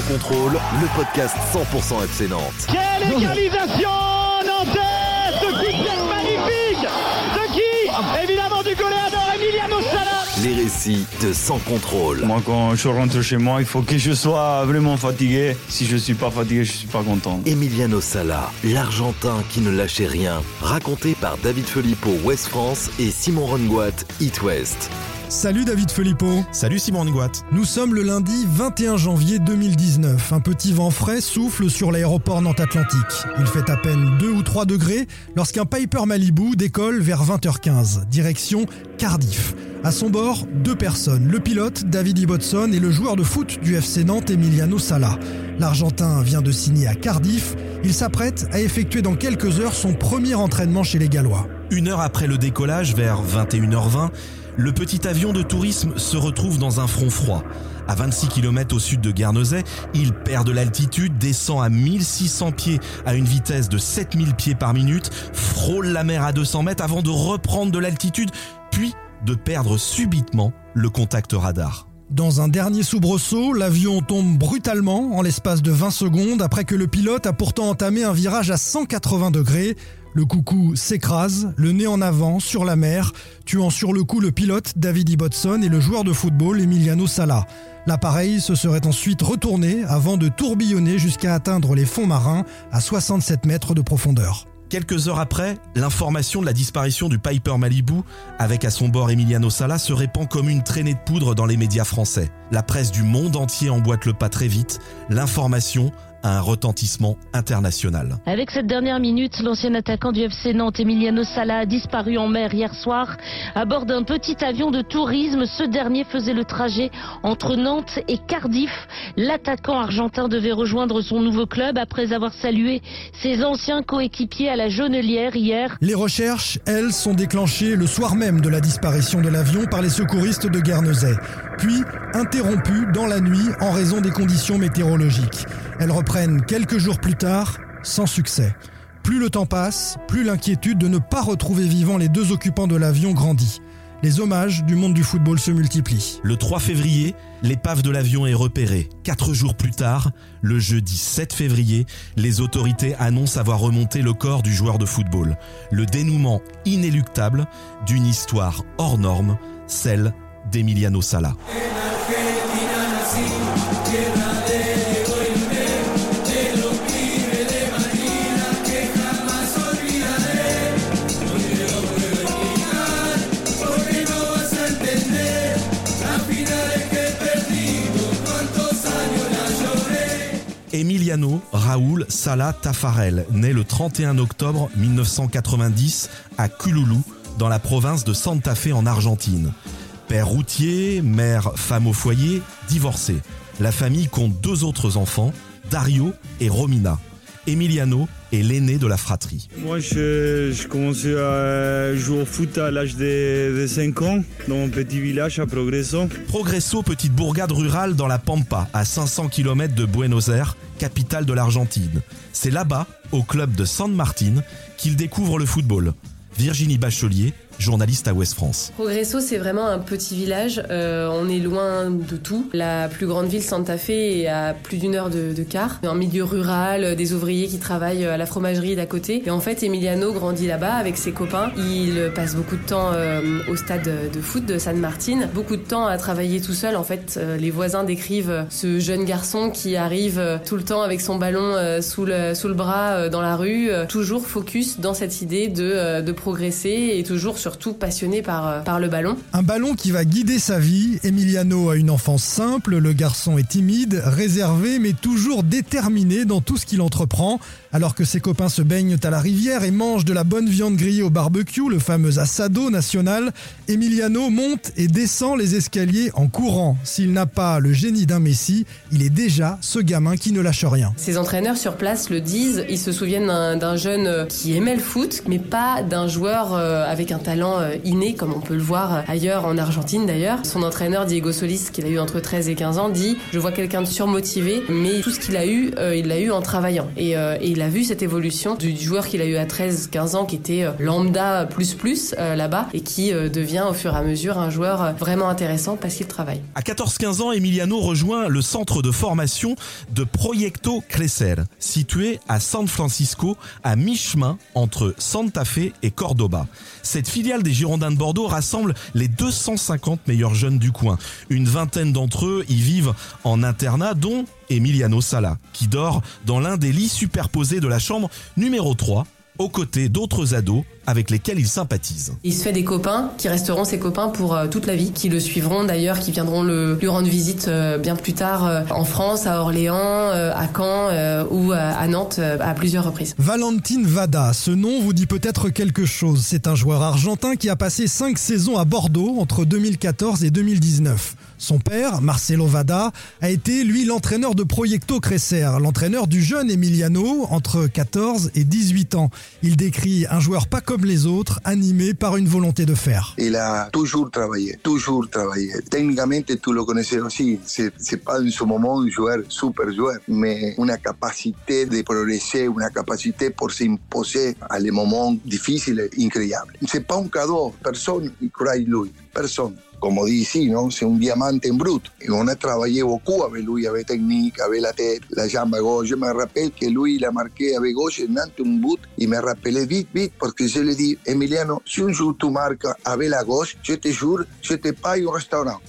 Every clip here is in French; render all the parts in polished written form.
contrôle, le podcast 100% FC Nantes. Quelle égalisation nantaise! Ce coup de tête magnifique! De qui? Évidemment du goléador Emiliano Sala! Les récits de Sans contrôle. Moi, quand je rentre chez moi, il faut que je sois vraiment fatigué. Si je ne suis pas fatigué, je ne suis pas content. Emiliano Sala, l'Argentin qui ne lâchait rien. Raconté par David Filippo, Ouest France et Simon Rongoat, It West. Salut David Filippo. Salut Simon Rongoat. Nous sommes le lundi 21 janvier 2019. Un petit vent frais souffle sur l'aéroport Nantes-Atlantique. Il fait à peine 2 ou 3 degrés lorsqu'un Piper Malibu décolle vers 20h15, direction Cardiff. À son bord, 2 personnes, le pilote David Ibbotson et le joueur de foot du FC Nantes Emiliano Sala. L'Argentin vient de signer à Cardiff. Il s'apprête à effectuer dans quelques heures son premier entraînement chez les Gallois. 1 heure après le décollage, vers 21h20, le petit avion de tourisme se retrouve dans un front froid. À 26 km au sud de Guernesey, il perd de l'altitude, descend à 1600 pieds à une vitesse de 7000 pieds par minute, frôle la mer à 200 mètres avant de reprendre de l'altitude, puis de perdre subitement le contact radar. Dans un dernier soubresaut, l'avion tombe brutalement en l'espace de 20 secondes après que le pilote a pourtant entamé un virage à 180 degrés. Le coucou s'écrase, le nez en avant, sur la mer, tuant sur le coup le pilote David Ibbotson et le joueur de football Emiliano Sala. L'appareil se serait ensuite retourné avant de tourbillonner jusqu'à atteindre les fonds marins à 67 mètres de profondeur. Quelques heures après, l'information de la disparition du Piper Malibu, avec à son bord Emiliano Sala, se répand comme une traînée de poudre dans les médias français. La presse du monde entier emboîte le pas très vite. L'information a un retentissement international. Avec cette dernière minute, l'ancien attaquant du FC Nantes, Emiliano Sala, a disparu en mer hier soir à bord d'un petit avion de tourisme. Ce dernier faisait le trajet entre Nantes et Cardiff. L'attaquant argentin devait rejoindre son nouveau club après avoir salué ses anciens coéquipiers à la Jonelière hier. Les recherches, elles, sont déclenchées le soir même de la disparition de l'avion par les secouristes de Guernesey, puis interrompues dans la nuit en raison des conditions météorologiques. Elles reprennent quelques jours plus tard, sans succès. Plus le temps passe, plus l'inquiétude de ne pas retrouver vivants les 2 occupants de l'avion grandit. Les hommages du monde du football se multiplient. Le 3 février, l'épave de l'avion est repérée. 4 jours plus tard, le jeudi 7 février, les autorités annoncent avoir remonté le corps du joueur de football. Le dénouement inéluctable d'une histoire hors norme, celle d'Emiliano Sala. Emiliano Raúl Sala Tafarel, né le 31 octobre 1990 à Cululu, dans la province de Santa Fe en Argentine. Père routier, mère femme au foyer, divorcé. La famille compte 2 autres enfants, Dario et Romina. Emiliano est l'aîné de la fratrie. Moi, j'ai commencé à jouer au foot à l'âge de 5 ans, dans mon petit village à Progreso. Progreso, petite bourgade rurale dans la Pampa, à 500 km de Buenos Aires, capitale de l'Argentine. C'est là-bas, au club de San Martín, qu'il découvre le football. Virginie Bachelier, journaliste à Ouest France. Progreso, c'est vraiment un petit village. On est loin de tout. La plus grande ville, Santa Fe, est à plus d'1 heure de car. Un milieu rural, des ouvriers qui travaillent à la fromagerie d'à côté. Et en fait, Emiliano grandit là-bas avec ses copains. Il passe beaucoup de temps au stade de foot de San Martín. Beaucoup de temps à travailler tout seul. En fait, les voisins décrivent ce jeune garçon qui arrive tout le temps avec son ballon sous le bras dans la rue. Toujours focus dans cette idée de progresser et toujours surtout passionné par le ballon. Un ballon qui va guider sa vie. Emiliano a une enfance simple, le garçon est timide, réservé mais toujours déterminé dans tout ce qu'il entreprend. Alors que ses copains se baignent à la rivière et mangent de la bonne viande grillée au barbecue, le fameux assado national, Emiliano monte et descend les escaliers en courant. S'il n'a pas le génie d'un Messi, il est déjà ce gamin qui ne lâche rien. Ses entraîneurs sur place le disent, ils se souviennent d'un jeune qui aimait le foot, mais pas d'un joueur avec un talent talent inné, comme on peut le voir ailleurs en Argentine d'ailleurs. Son entraîneur Diego Solís, qu'il a eu entre 13 et 15 ans, dit « Je vois quelqu'un de surmotivé, mais tout ce qu'il a eu, il l'a eu en travaillant. » Et il a vu cette évolution du joueur qu'il a eu à 13-15 ans, qui était lambda plus là-bas, et qui devient au fur et à mesure un joueur vraiment intéressant parce qu'il travaille. À 14-15 ans, Emiliano rejoint le centre de formation de Proyecto Crecer, situé à San Francisco, à mi-chemin entre Santa Fe et Cordoba. Cette filiale des Girondins de Bordeaux rassemble les 250 meilleurs jeunes du coin. Une vingtaine d'entre eux y vivent en internat, dont Emiliano Sala, qui dort dans l'un des lits superposés de la chambre numéro 3, aux côtés d'autres ados avec lesquels il sympathise. Il se fait des copains qui resteront ses copains pour toute la vie, qui le suivront d'ailleurs, qui viendront lui rendre visite bien plus tard en France, à Orléans, à Caen ou à Nantes à plusieurs reprises. Valentin Vada, ce nom vous dit peut-être quelque chose. C'est un joueur argentin qui a passé 5 saisons à Bordeaux entre 2014 et 2019. Son père, Marcelo Vada, a été, lui, l'entraîneur de Proyecto Crecer, l'entraîneur du jeune Emiliano, entre 14 et 18 ans. Il décrit un joueur pas comme les autres, animé par une volonté de faire. Il a toujours travaillé. Techniquement, tu le connaissais aussi. C'est pas en ce moment un joueur, super joueur, mais une capacité de progresser, une capacité pour s'imposer à les moments difficiles, incroyable. C'est pas un cadeau. Personne ne croit en lui. Personne. Como dice, ¿no? C'est un diamante en brut. Et on a travaillé beaucoup avec lui, avec technique, avec la tête, la jambe gauche. Je me rappelle que lui, il a marqué avec gauche Nantes un but. Il me rappelait vite, parce que je lui ai dit, Emiliano, si un jour tu marques avec la gauche, je te jure, je te paye un restaurant.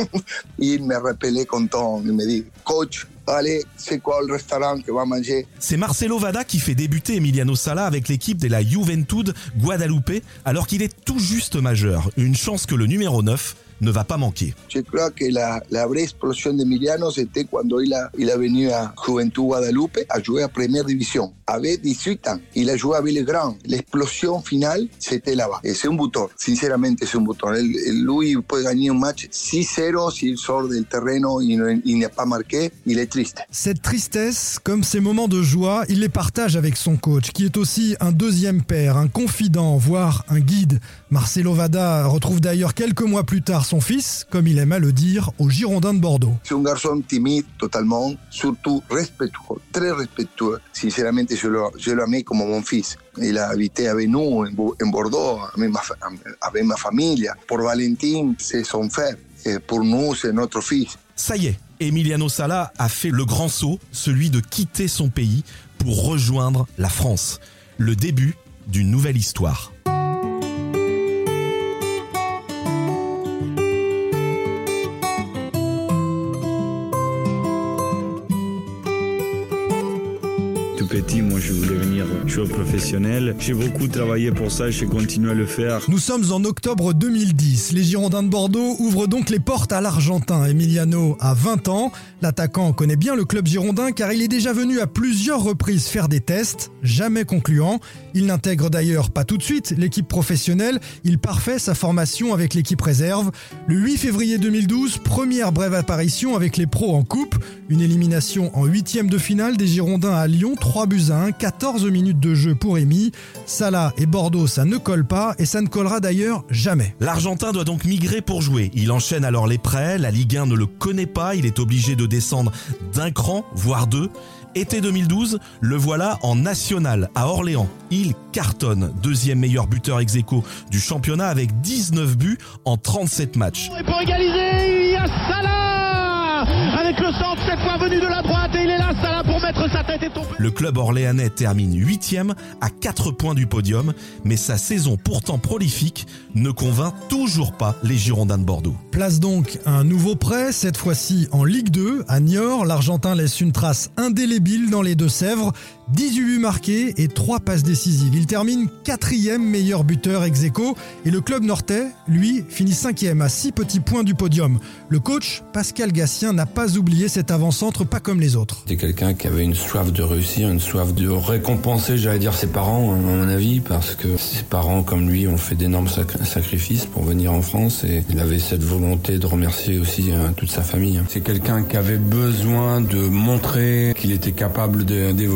Il me rappelait content, il me dit, coach, allez, c'est quoi le restaurant que va manger? C'est Marcelo Vada qui fait débuter Emiliano Sala avec l'équipe de la Juventud Guadalupe alors qu'il est tout juste majeur. Une chance que le numéro 9 ne va pas manquer. Je crois que la vraie explosion d'Emiliano, c'était quand il a venu à Juventud Guadalupe à jouer à Première Division. Avec 18 ans, il a joué avec les grands. L'explosion finale, c'était là-bas. Et c'est un buteur. Sincèrement, c'est un buteur. Lui, il peut gagner un match 6-0 s'il sort del terreno et il n'a pas marqué. Il est triste. Cette tristesse, comme ces moments de joie, il les partage avec son coach, qui est aussi un deuxième père, un confident, voire un guide. Marcelo Vada retrouve d'ailleurs quelques mois plus tard son fils, comme il aime à le dire, aux Girondins de Bordeaux. C'est un garçon timide, totalement, surtout respectueux, très respectueux. Sincèrement, je l'aimais comme mon fils. Il a habité avec nous en Bordeaux, avec ma famille. Pour Valentin, c'est son frère. Et pour nous, c'est notre fils. Ça y est, Emiliano Sala a fait le grand saut, celui de quitter son pays pour rejoindre la France. Le début d'une nouvelle histoire. Petit, moi je voulais venir joueur professionnel. J'ai beaucoup travaillé pour ça et j'ai continué à le faire. Nous sommes en octobre 2010. Les Girondins de Bordeaux ouvrent donc les portes à l'Argentin. Emiliano a 20 ans. L'attaquant connaît bien le club girondin car il est déjà venu à plusieurs reprises faire des tests, jamais concluants. Il n'intègre d'ailleurs pas tout de suite l'équipe professionnelle. Il parfait sa formation avec l'équipe réserve. Le 8 février 2012, première brève apparition avec les pros en coupe. Une élimination en 8e de finale des Girondins à Lyon, 3-1, 14 minutes de jeu pour Emi. Sala et Bordeaux, ça ne colle pas et ça ne collera d'ailleurs jamais. L'Argentin doit donc migrer pour jouer. Il enchaîne alors les prêts, la Ligue 1 ne le connaît pas, il est obligé de descendre d'un cran, voire deux. Été 2012, le voilà en national à Orléans. Il cartonne, deuxième meilleur buteur ex-aequo du championnat avec 19 buts en 37 matchs. Et pour égaliser, il y a Salah avec le centre cette fois venu de la droite et il est là, Salah, pour mettre sa tête et tomber. Le club orléanais termine 8e à 4 points du podium, mais sa saison pourtant prolifique ne convainc toujours pas les Girondins de Bordeaux. Place donc un nouveau prêt, cette fois-ci en Ligue 2. À Niort, l'Argentin laisse une trace indélébile dans les Deux-Sèvres. 18 buts marqués et 3 passes décisives. Il termine 4e meilleur buteur ex-aequo et le club nortais, lui, finit 5e à 6 petits points du podium. Le coach, Pascal Gatien, n'a pas oublié cet avant-centre, pas comme les autres. C'est quelqu'un qui avait une soif de réussir, une soif de récompenser, j'allais dire, ses parents, à mon avis, parce que ses parents, comme lui, ont fait d'énormes sacrifices pour venir en France et il avait cette volonté de remercier aussi toute sa famille. C'est quelqu'un qui avait besoin de montrer qu'il était capable d'évoluer,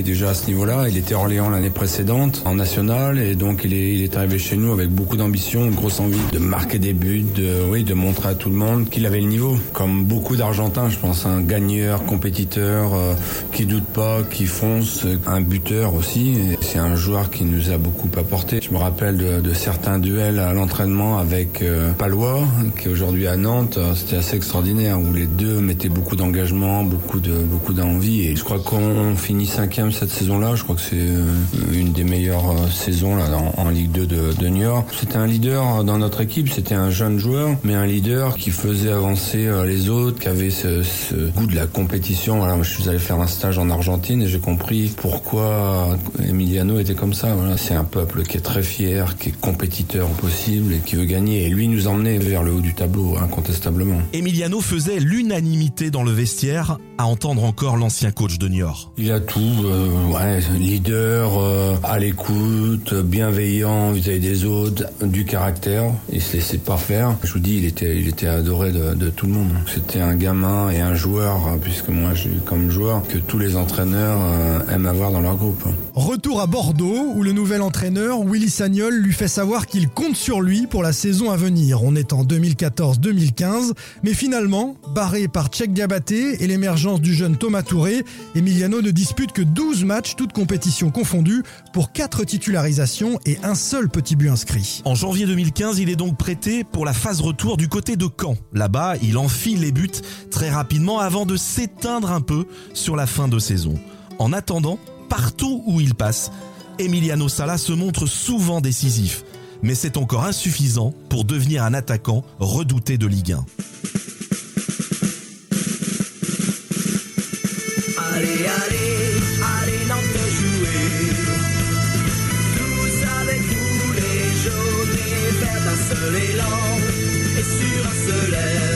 déjà à ce niveau-là. Il était à Orléans l'année précédente, en national, et donc il est arrivé chez nous avec beaucoup d'ambition, une grosse envie de marquer des buts, de montrer à tout le monde qu'il avait le niveau. Comme beaucoup d'Argentins, je pense, un gagneur, compétiteur, qui doute pas, qui fonce, un buteur aussi. Et c'est un joueur qui nous a beaucoup apporté. Je me rappelle de certains duels à l'entraînement avec Palois, qui est aujourd'hui à Nantes. C'était assez extraordinaire, où les deux mettaient beaucoup d'engagement, beaucoup d'envie. Et je crois qu'on finit 5e cette saison-là. Je crois que c'est une des meilleures saisons là en Ligue 2 de Niort. C'était un leader dans notre équipe. C'était un jeune joueur, mais un leader qui faisait avancer les autres, qui avait ce goût de la compétition. Voilà, moi, je suis allé faire un stage en Argentine et j'ai compris pourquoi Emiliano était comme ça. Voilà, c'est un peuple qui est très fier, qui est compétiteur au possible et qui veut gagner. Et lui nous emmenait vers le haut du tableau, incontestablement. Emiliano faisait l'unanimité dans le vestiaire, à entendre encore l'ancien coach de Niort. Il a tout, leader, à l'écoute, bienveillant vis-à-vis des autres, du caractère. Il se laissait pas faire. Je vous dis, il était adoré de tout le monde. C'était un gamin et un joueur, puisque moi j'ai eu comme joueur, que tous les entraîneurs aiment avoir dans leur groupe. Retour à Bordeaux, où le nouvel entraîneur, Willy Sagnol, lui fait savoir qu'il compte sur lui pour la saison à venir. On est en 2014-2015, mais finalement, barré par Tchèque Diabaté et l'émergence du jeune Thomas Touré, Emiliano ne dispute que 12 matchs, toutes compétitions confondues, pour 4 titularisations et un seul petit but inscrit. En janvier 2015, il est donc prêté pour la phase retour du côté de Caen. Là-bas, il enfile les buts très rapidement avant de s'éteindre un peu sur la fin de saison. En attendant, partout où il passe, Emiliano Sala se montre souvent décisif. Mais c'est encore insuffisant pour devenir un attaquant redouté de Ligue 1. Allez, Nantes jouer. Tous avec nous les jaunes et verts d'un seul élan et sur un seul air.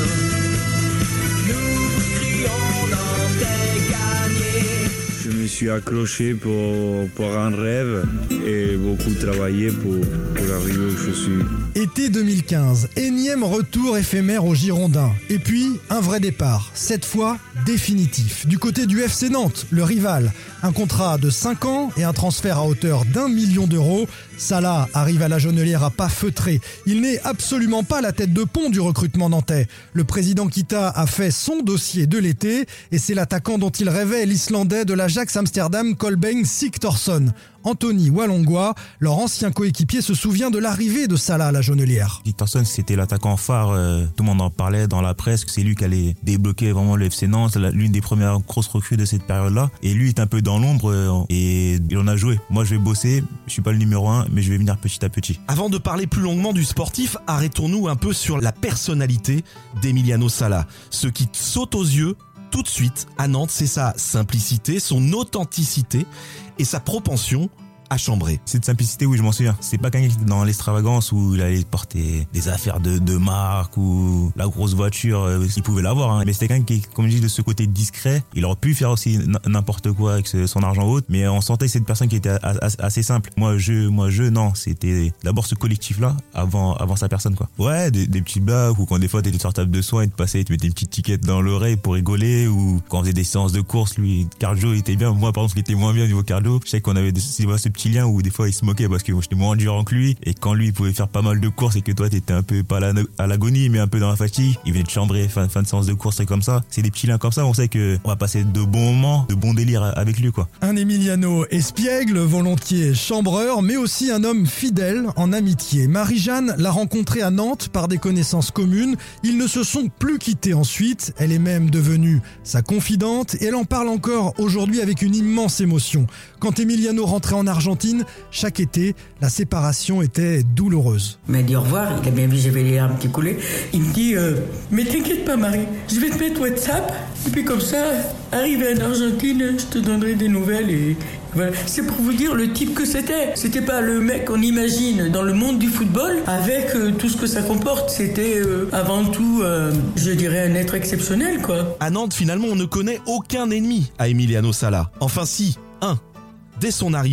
Nous vous crions Nantais gagner. Je me suis accroché pour un rêve et beaucoup travaillé pour arriver où je suis. Été 2015, énième retour éphémère aux Girondins. Et puis, un vrai départ, cette fois définitif. Du côté du FC Nantes, le rival. Un contrat de 5 ans et un transfert à hauteur d'1 million d'euros. Salah arrive à la Jonelière à pas feutré. Il n'est absolument pas la tête de pont du recrutement nantais. Le président Kita a fait son dossier de l'été et c'est l'attaquant dont il rêvait, l'Islandais de l'Ajax Amsterdam, Kolbeinn Sigthorsson. Anthony Walongwa, leur ancien coéquipier, se souvient de l'arrivée de Salah à la Jonelière. Sigthorsson, c'était l'attaquant phare, tout le monde en parlait dans la presse, c'est lui qui allait débloquer vraiment le FC Nantes, l'une des premières grosses recrues de cette période-là. Et lui est un peu dans l'ombre et il en a joué. Moi, je vais bosser, je suis pas le numéro 1, mais je vais venir petit à petit. Avant de parler plus longuement du sportif, arrêtons-nous un peu sur la personnalité d'Emiliano Sala. Ce qui saute aux yeux tout de suite à Nantes, c'est sa simplicité, son authenticité et sa propension à chambrer. Cette simplicité, oui, je m'en souviens. C'est pas quelqu'un qui était dans l'extravagance où il allait porter des affaires de marque ou la grosse voiture, il pouvait l'avoir, hein. Mais c'était quelqu'un qui, comme je dis, de ce côté discret. Il aurait pu faire aussi n'importe quoi avec son argent haute, mais on sentait que c'est une personne qui était assez simple. Moi, non. C'était d'abord ce collectif-là avant sa personne, quoi. Ouais, des petits blagues ou quand des fois t'étais sur table de soins et tu passais, tu mettais une petite tiquette dans l'oreille pour rigoler, ou quand on faisait des séances de course, lui, cardio, il était bien. Moi, par contre, il était moins bien au niveau cardio. Je sais qu'on avait ce petit lien où des fois il se moquait parce que moi j'étais moins endurant que lui, et quand lui il pouvait faire pas mal de courses et que toi t'étais un peu pas à l'agonie mais un peu dans la fatigue, il venait te chambrer fin de séance de course et comme ça. C'est des petits liens comme ça, on sait que on va passer de bons moments, de bons délires avec lui, quoi. Un Emiliano espiègle, volontiers chambreur, mais aussi un homme fidèle en amitié. Marie-Jeanne l'a rencontré à Nantes par des connaissances communes. Ils ne se sont plus quittés ensuite. Elle est même devenue sa confidente et elle en parle encore aujourd'hui avec une immense émotion. Quand Emiliano rentrait en Argentine, chaque été, la séparation était douloureuse. Il m'a dit au revoir, il a bien vu j'avais les larmes qui coulaient. Il me dit mais t'inquiète pas Marie, je vais te mettre WhatsApp et puis comme ça, arrivé en Argentine, je te donnerai des nouvelles et voilà. C'est pour vous dire le type que c'était. C'était pas le mec qu'on imagine dans le monde du football avec tout ce que ça comporte. C'était avant tout, je dirais, un être exceptionnel, quoi. À Nantes, finalement, on ne connaît aucun ennemi à Emiliano Sala. Enfin si, un. Dès son arrivée,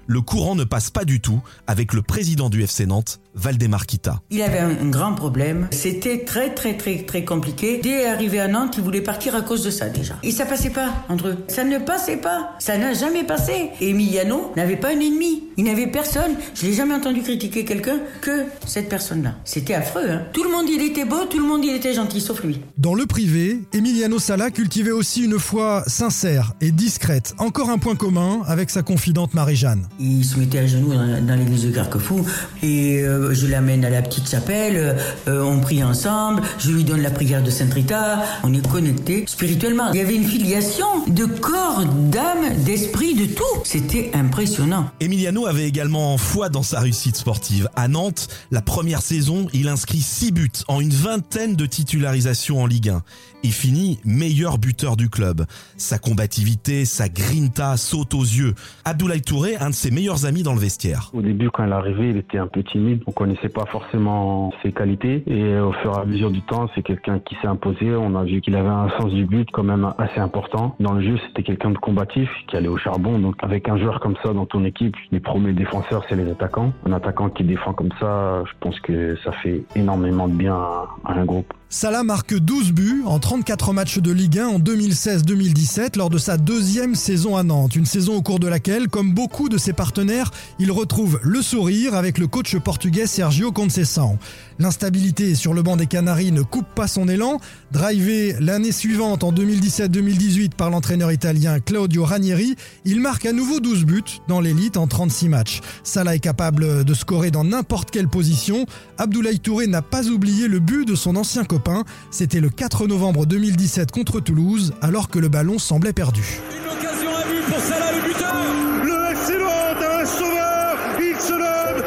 le courant ne passe pas du tout avec le président du FC Nantes, Valdemar Kita. Il avait un grand problème. C'était très compliqué. Dès arrivé à Nantes, il voulait partir à cause de ça déjà. Et ça passait pas entre eux. Ça ne passait pas. Ça n'a jamais passé. Et Emiliano n'avait pas un ennemi. Il n'avait personne. Je l'ai jamais entendu critiquer quelqu'un que cette personne-là. C'était affreux, hein. Tout le monde, il était beau, tout le monde, il était gentil, sauf lui. Dans le privé, Emiliano Sala cultivait aussi une foi sincère et discrète. Encore un point commun avec sa confidente Marie-Jeanne. Il se mettait à genoux dans l'église de Carquefou et je l'amène à la petite chapelle, on prie ensemble, je lui donne la prière de Sainte Rita, on est connectés spirituellement. Il y avait une filiation de corps, d'âme, d'esprit, de tout. C'était impressionnant. Emiliano avait également foi dans sa réussite sportive. À Nantes, la première saison, il inscrit 6 buts en une vingtaine de titularisations en Ligue 1 et finit meilleur buteur du club. Sa combativité, sa grinta sautent aux yeux. Abdoulaye Touré, un de ses meilleurs amis dans le vestiaire. Au début, quand il est arrivé, il était un peu timide. On connaissait pas forcément ses qualités. Et au fur et à mesure du temps, c'est quelqu'un qui s'est imposé. On a vu qu'il avait un sens du but quand même assez important. Dans le jeu, c'était quelqu'un de combatif qui allait au charbon. Donc avec un joueur comme ça dans ton équipe, les premiers défenseurs, c'est les attaquants. Un attaquant qui défend comme ça, je pense que ça fait énormément de bien à un groupe. Salah marque 12 buts en 34 matchs de Ligue 1 en 2016-2017 lors de sa deuxième saison à Nantes. Une saison au cours de laquelle, comme beaucoup de ses partenaires, il retrouve le sourire avec le coach portugais Sergio Conceição. L'instabilité sur le banc des Canaries ne coupe pas son élan. Drivé l'année suivante en 2017-2018 par l'entraîneur italien Claudio Ranieri, il marque à nouveau 12 buts dans l'élite en 36 matchs. Salah est capable de scorer dans n'importe quelle position. Abdoulaye Touré n'a pas oublié le but de son ancien copain. C'était le 4 novembre 2017 contre Toulouse, alors que le ballon semblait perdu. Une occasion à vue pour Salah, le buteur. Le FC Nantes a un sauveur. Il se nomme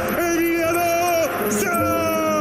Emiliano Sala.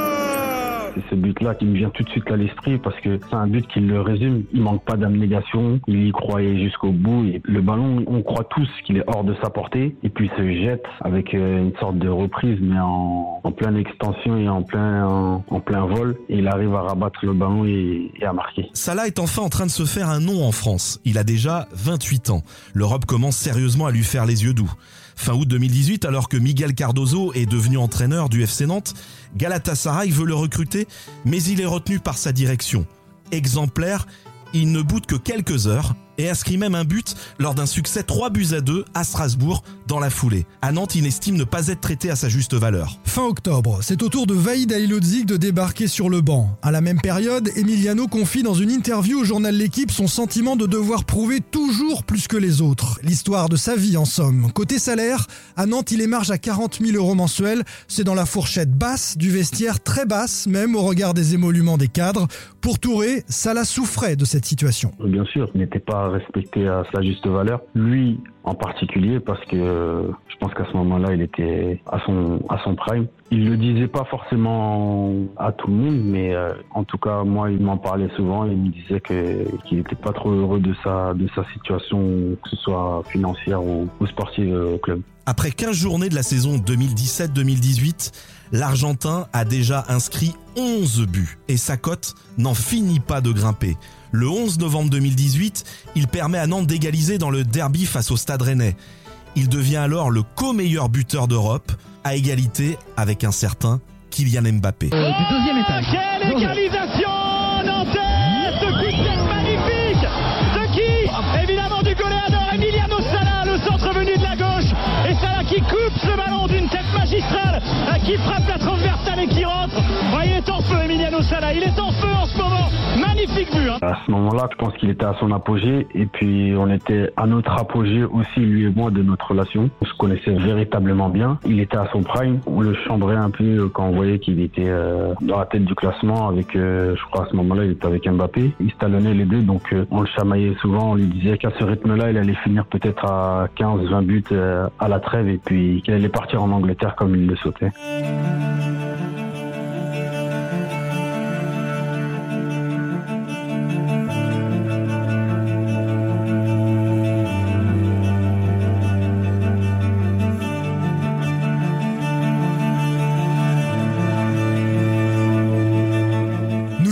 C'est ce but-là qui me vient tout de suite à l'esprit parce que c'est un but qui le résume. Il manque pas d'abnégation, il y croyait jusqu'au bout. Et le ballon, on croit tous qu'il est hors de sa portée et puis il se jette avec une sorte de reprise mais en pleine extension et en plein vol. Et il arrive à rabattre le ballon et à marquer. Salah est enfin en train de se faire un nom en France. Il a déjà 28 ans. L'Europe commence sérieusement à lui faire les yeux doux. Fin août 2018, alors que Miguel Cardozo est devenu entraîneur du FC Nantes, Galatasaray veut le recruter, mais il est retenu par sa direction. Exemplaire, il ne boude que quelques heures et inscrit même un but lors d'un succès 3-2 à Strasbourg dans la foulée. À Nantes, il estime ne pas être traité à sa juste valeur. Fin octobre, c'est au tour de Vahid Halilhodžić de débarquer sur le banc. À la même période, Emiliano confie dans une interview au journal L'Équipe son sentiment de devoir prouver toujours plus que les autres. L'histoire de sa vie en somme. Côté salaire, à Nantes, il émarge à 40 000 € mensuels. C'est dans la fourchette basse du vestiaire, très basse même au regard des émoluments des cadres. Pour Touré, Salah souffrait de cette situation. Bien sûr, il n'était pas respecté à sa juste valeur. Lui en particulier parce que je pense qu'à ce moment-là, il était à son prime. Il le disait pas forcément à tout le monde, mais en tout cas, moi, il m'en parlait souvent. Il me disait qu'il n'était pas trop heureux de sa situation, que ce soit financière ou sportive au club. Après 15 journées de la saison 2017-2018, l'Argentin a déjà inscrit 11 buts et sa cote n'en finit pas de grimper. Le 11 novembre 2018, il permet à Nantes d'égaliser dans le derby face au Stade Rennais. Il devient alors le co-meilleur buteur d'Europe, à égalité avec un certain Kylian Mbappé. Du deuxième étage. Quelle égalisation nantaise! Ce coup de tête magnifique de qui? Évidemment du goléador Emiliano Sala, le centre venu de la gauche. Et Sala qui coupe ce ballon d'une tête magistrale, qui frappe la transversale et qui rentre. Oh, il est en feu Emiliano Sala, il est en feu en ce moment. Magnifique but. À ce moment-là, je pense qu'il était à son apogée et puis on était à notre apogée aussi, lui et moi, de notre relation. On se connaissait véritablement bien. Il était à son prime. On le chambrait un peu quand on voyait qu'il était dans la tête du classement avec, je crois à ce moment-là, il était avec Mbappé. Ils se talonnaient les deux, donc on le chamaillait souvent. On lui disait qu'à ce rythme-là, il allait finir peut-être à 15-20 buts à la trêve et puis qu'il allait partir en Angleterre comme il le souhaitait.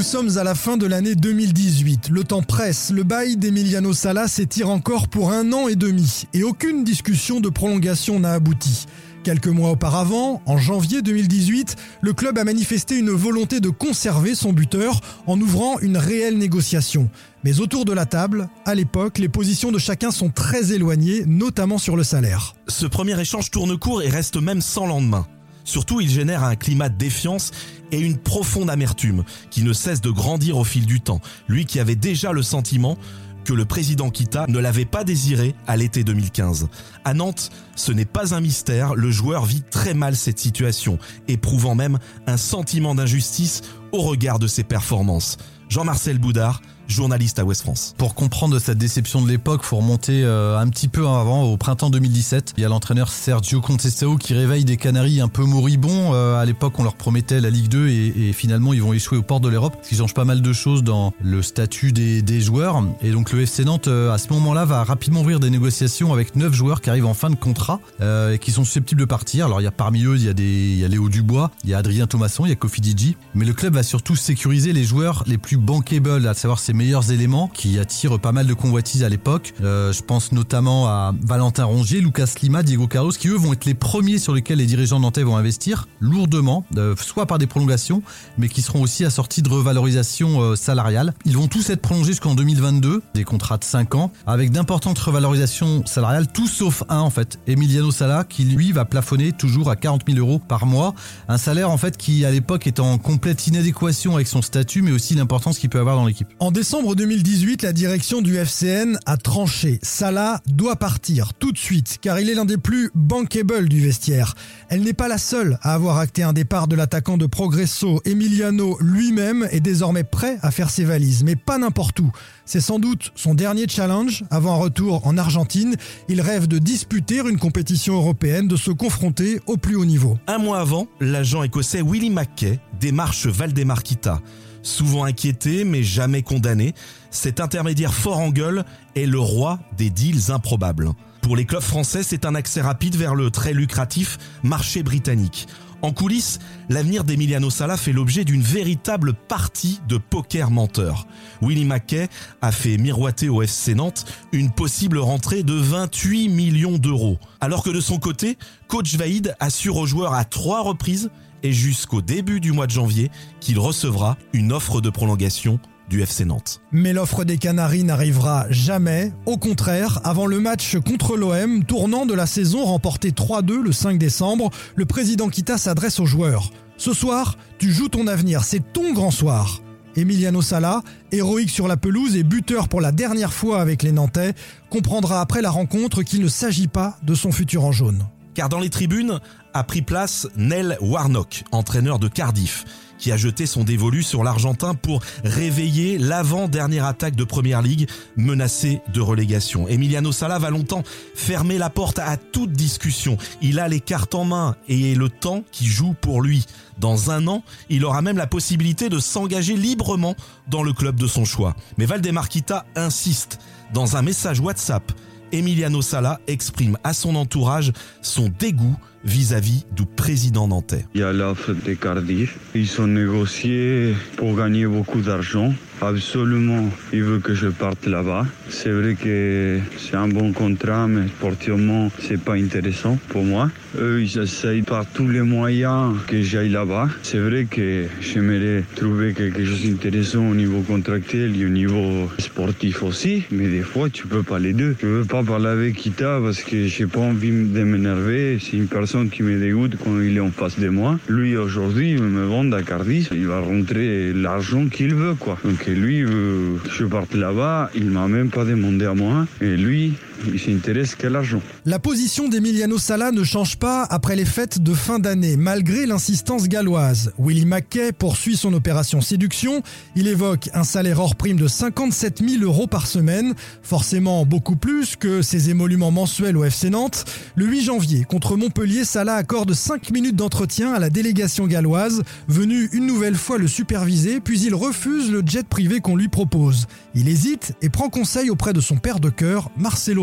sommes à la fin de l'année 2018. Le temps presse. Le bail d'Emiliano Sala s'étire encore pour 1 an et demi. Et aucune discussion de prolongation n'a abouti. Quelques mois auparavant, en janvier 2018, le club a manifesté une volonté de conserver son buteur en ouvrant une réelle négociation. Mais autour de la table, à l'époque, les positions de chacun sont très éloignées, notamment sur le salaire. Ce premier échange tourne court et reste même sans lendemain. Surtout, il génère un climat de défiance et une profonde amertume qui ne cesse de grandir au fil du temps. Lui qui avait déjà le sentiment que le président Kita ne l'avait pas désiré à l'été 2015. À Nantes, ce n'est pas un mystère, le joueur vit très mal cette situation, éprouvant même un sentiment d'injustice au regard de ses performances. Jean-Marcel Boudard, journaliste à Ouest France. Pour comprendre cette déception de l'époque, faut remonter un petit peu avant, au printemps 2017. Il y a l'entraîneur Sergio Conceição qui réveille des Canaries un peu moribonds. À l'époque, on leur promettait la Ligue 2 et finalement, ils vont échouer aux portes de l'Europe. Ce qui change pas mal de choses dans le statut des joueurs. Et donc, le FC Nantes, à ce moment-là, va rapidement ouvrir des négociations avec 9 joueurs qui arrivent en fin de contrat et qui sont susceptibles de partir. Alors, parmi eux, il y a Léo Dubois, il y a Adrien Thomasson, il y a Kofi Djidji. Mais le club va surtout sécuriser les joueurs les plus bankable, à savoir ses meilleurs éléments qui attirent pas mal de convoitises à l'époque. Je pense notamment à Valentin Rongier, Lucas Lima, Diego Carlos, qui eux vont être les premiers sur lesquels les dirigeants nantais vont investir lourdement, soit par des prolongations, mais qui seront aussi assortis de revalorisation salariale. Ils vont tous être prolongés jusqu'en 2022, des contrats de 5 ans, avec d'importantes revalorisations salariales, tout sauf un en fait, Emiliano Sala, qui lui va plafonner toujours à 40 000 euros par mois, un salaire en fait qui à l'époque est en complète inadéquation avec son statut, mais aussi l'importance qu'il peut avoir dans l'équipe. En décembre 2018, la direction du FCN a tranché. Sala doit partir tout de suite, car il est l'un des plus bankable du vestiaire. Elle n'est pas la seule à avoir acté un départ de l'attaquant de Progresso. Emiliano lui-même est désormais prêt à faire ses valises, mais pas n'importe où. C'est sans doute son dernier challenge avant un retour en Argentine. Il rêve de disputer une compétition européenne, de se confronter au plus haut niveau. Un mois avant, l'agent écossais Willie McKay démarche Valdemar Kita. Souvent inquiété mais jamais condamné, cet intermédiaire fort en gueule est le roi des deals improbables. Pour les clubs français, c'est un accès rapide vers le très lucratif marché britannique. En coulisses, l'avenir d'Emiliano Sala fait l'objet d'une véritable partie de poker menteur. Willie McKay a fait miroiter au FC Nantes une possible rentrée de 28 millions d'euros. Alors que de son côté, coach Vaïd assure aux joueurs à 3 reprises et jusqu'au début du mois de janvier qu'il recevra une offre de prolongation du FC Nantes. Mais l'offre des Canaries n'arrivera jamais. Au contraire, avant le match contre l'OM, tournant de la saison remporté 3-2 le 5 décembre, le président Kita s'adresse aux joueurs. Ce soir, tu joues ton avenir, c'est ton grand soir. Emiliano Sala, héroïque sur la pelouse et buteur pour la dernière fois avec les Nantais, comprendra après la rencontre qu'il ne s'agit pas de son futur en jaune. Car dans les tribunes a pris place Neil Warnock, entraîneur de Cardiff, qui a jeté son dévolu sur l'Argentin pour réveiller l'avant-dernière attaque de Première Ligue menacée de relégation. Emiliano Sala va longtemps fermer la porte à toute discussion. Il a les cartes en main et le temps qui joue pour lui. Dans 1 an, il aura même la possibilité de s'engager librement dans le club de son choix. Mais Valdemar Kita insiste. Dans un message WhatsApp, Emiliano Sala exprime à son entourage son dégoût vis-à-vis du président nantais. Il y a l'offre de Cardiff. Ils ont négocié pour gagner beaucoup d'argent. Absolument, ils veulent que je parte là-bas. C'est vrai que c'est un bon contrat, mais sportivement, c'est pas intéressant pour moi. Eux, ils essayent par tous les moyens que j'aille là-bas. C'est vrai que j'aimerais trouver quelque chose d'intéressant au niveau contractuel et au niveau sportif aussi, mais des fois, tu peux pas les deux. Je veux pas parler avec Kita parce que j'ai pas envie de m'énerver. C'est une personne qui me dégoûte quand il est en face de moi. Lui, aujourd'hui, il me vend à Cardiff. Il va rentrer l'argent qu'il veut, quoi. Donc, lui, je parte là-bas, il m'a même pas demandé à moi. Et lui, il s'intéresse qu'à l'argent. La position d'Emiliano Sala ne change pas après les fêtes de fin d'année, malgré l'insistance galloise. Willie McKay poursuit son opération séduction. Il évoque un salaire hors prime de 57 000 euros par semaine, forcément beaucoup plus que ses émoluments mensuels au FC Nantes. Le 8 janvier, contre Montpellier, Sala accorde 5 minutes d'entretien à la délégation galloise, venue une nouvelle fois le superviser, puis il refuse le jet privé qu'on lui propose. Il hésite et prend conseil auprès de son père de cœur, Marcelo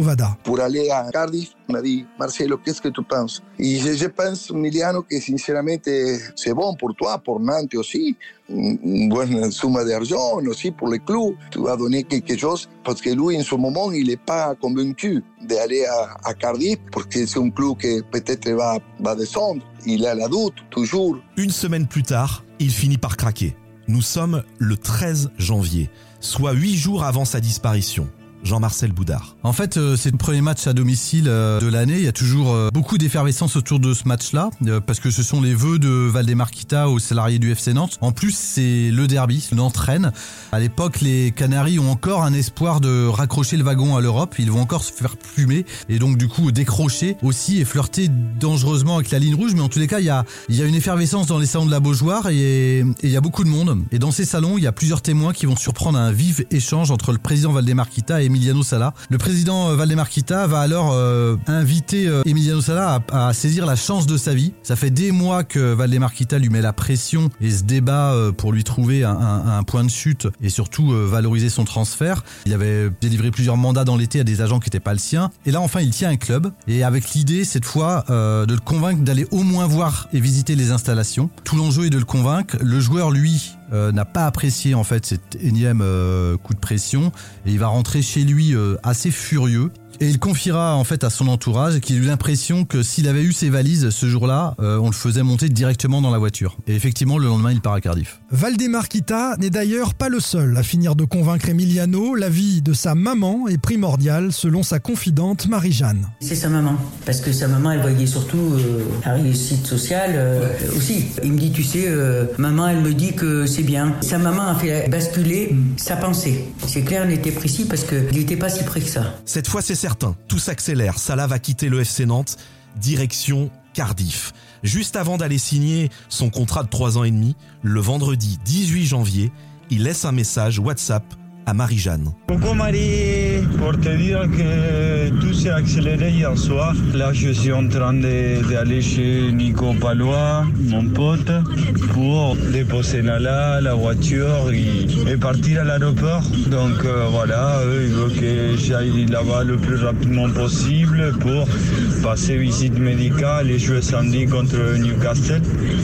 Bovada. Pour aller à Cardiff, il m'a dit « Marcelo, qu'est-ce que tu penses ?» Et je pense, Emiliano, que sincèrement, c'est bon pour toi, pour Nantes aussi. Une bonne somme d'argent aussi pour le club. Tu vas donner quelque chose parce que lui, en ce moment, il n'est pas convaincu d'aller à Cardiff parce que c'est un club qui peut-être va descendre. Il a la doute, toujours. Une semaine plus tard, il finit par craquer. Nous sommes le 13 janvier, soit 8 jours avant sa disparition. Jean-Marcel Boudard. En fait, c'est le premier match à domicile de l'année. Il y a toujours beaucoup d'effervescence autour de ce match-là, parce que ce sont les vœux de Valdemar Kita aux salariés du FC Nantes. En plus, c'est le derby, Nantes-Rennes. À l'époque, les Canaries ont encore un espoir de raccrocher le wagon à l'Europe. Ils vont encore se faire plumer et donc du coup décrocher aussi et flirter dangereusement avec la ligne rouge. Mais en tous les cas, il y a une effervescence dans les salons de la Beaujoire et il y a beaucoup de monde. Et dans ces salons, il y a plusieurs témoins qui vont surprendre un vif échange entre le président Valdemar Kita et Emiliano Sala. Le président Valdemar Kita va alors inviter Emiliano Sala à saisir la chance de sa vie. Ça fait des mois que Valdemar Kita lui met la pression et se débat pour lui trouver un point de chute et surtout valoriser son transfert. Il avait délivré plusieurs mandats dans l'été à des agents qui n'étaient pas le sien. Et là, enfin, il tient un club et avec l'idée, cette fois, de le convaincre d'aller au moins voir et visiter les installations. Tout l'enjeu est de le convaincre. Le joueur, lui, n'a pas apprécié en fait cet énième coup de pression et il va rentrer chez lui assez furieux. Et il confiera en fait à son entourage qu'il a eu l'impression que s'il avait eu ses valises ce jour-là, on le faisait monter directement dans la voiture. Et effectivement, le lendemain, il part à Cardiff. Valdemar Kita n'est d'ailleurs pas le seul à finir de convaincre Emiliano. La vie de sa maman est primordiale, selon sa confidente Marie-Jeanne. C'est sa maman, parce que sa maman, elle voyait surtout la réussite sociale aussi. Il me dit, tu sais, maman, elle me dit que c'est bien. Sa maman a fait basculer sa pensée. C'est clair, net et précis, parce qu'il n'était pas si près que ça. Cette fois, c'est certain, tout s'accélère. Salah va quitter le FC Nantes, direction Cardiff. Juste avant d'aller signer son contrat de 3 ans et demi, le vendredi 18 janvier, il laisse un message WhatsApp à Marie-Jeanne. Coucou Marie, pour te dire que tout s'est accéléré hier soir. Là, je suis en train d'aller chez Nico Palois, mon pote, pour déposer Nala, la voiture et partir à l'aéroport. Donc voilà, il veut que j'aille là-bas le plus rapidement possible pour passer visite médicale et jouer samedi contre Newcastle.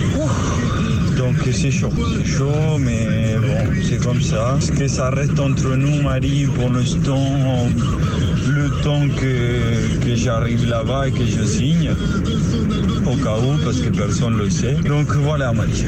Donc c'est chaud, mais bon, c'est comme ça. Est-ce que ça reste entre nous, Marie, pour l'instant, le temps que j'arrive là-bas et que je signe, au cas où, parce que personne ne le sait. Donc voilà, Marie.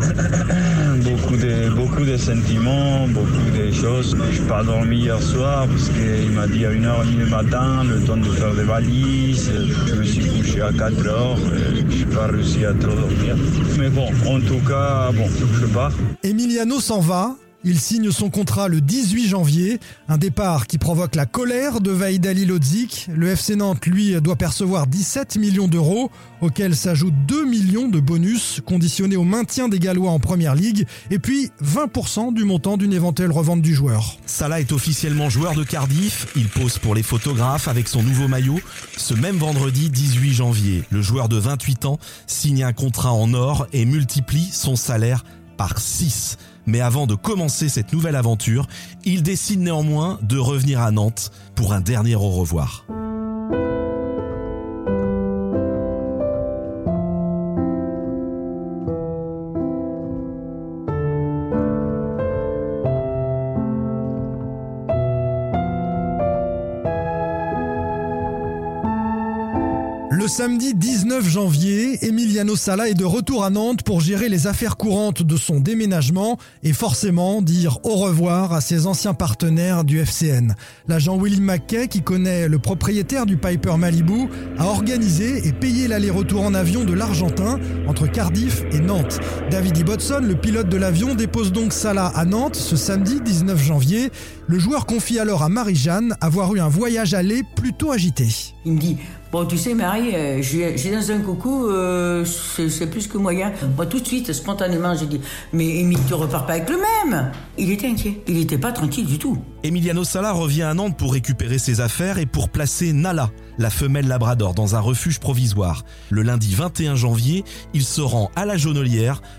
Beaucoup de sentiments, beaucoup de choses. Je n'ai pas dormi hier soir parce qu'il m'a dit à 1h30 du matin, le temps de faire des valises. Je me suis couché à 4h, je n'ai pas réussi à trop dormir. Mais bon, en tout cas, je pars. Emiliano s'en va. Il signe son contrat le 18 janvier, un départ qui provoque la colère de Vahid Halilhodžić. Le FC Nantes, lui, doit percevoir 17 millions d'euros, auxquels s'ajoutent 2 millions de bonus conditionnés au maintien des Gallois en première ligue, et puis 20% du montant d'une éventuelle revente du joueur. Salah est officiellement joueur de Cardiff, il pose pour les photographes avec son nouveau maillot. Ce même vendredi 18 janvier, le joueur de 28 ans signe un contrat en or et multiplie son salaire par 6. Mais avant de commencer cette nouvelle aventure, il décide néanmoins de revenir à Nantes pour un dernier au revoir. Le samedi 19 janvier, Emiliano Sala est de retour à Nantes pour gérer les affaires courantes de son déménagement et forcément dire au revoir à ses anciens partenaires du FCN. L'agent Willy McKay, qui connaît le propriétaire du Piper Malibu, a organisé et payé l'aller-retour en avion de l'Argentin entre Cardiff et Nantes. David Ibbotson, le pilote de l'avion, dépose donc Sala à Nantes ce samedi 19 janvier. Le joueur confie alors à Marie-Jeanne avoir eu un voyage aller plutôt agité. Il me dit, bon, tu sais, Marie, j'ai dans un coucou, c'est plus que moyen. Moi, tout de suite, spontanément, j'ai dit, mais Émile, tu repars pas avec le même. Il était inquiet. Il n'était pas tranquille du tout. Emiliano Sala revient à Nantes pour récupérer ses affaires et pour placer Nala, la femelle labrador, dans un refuge provisoire. Le lundi 21 janvier, il se rend à la Jonelière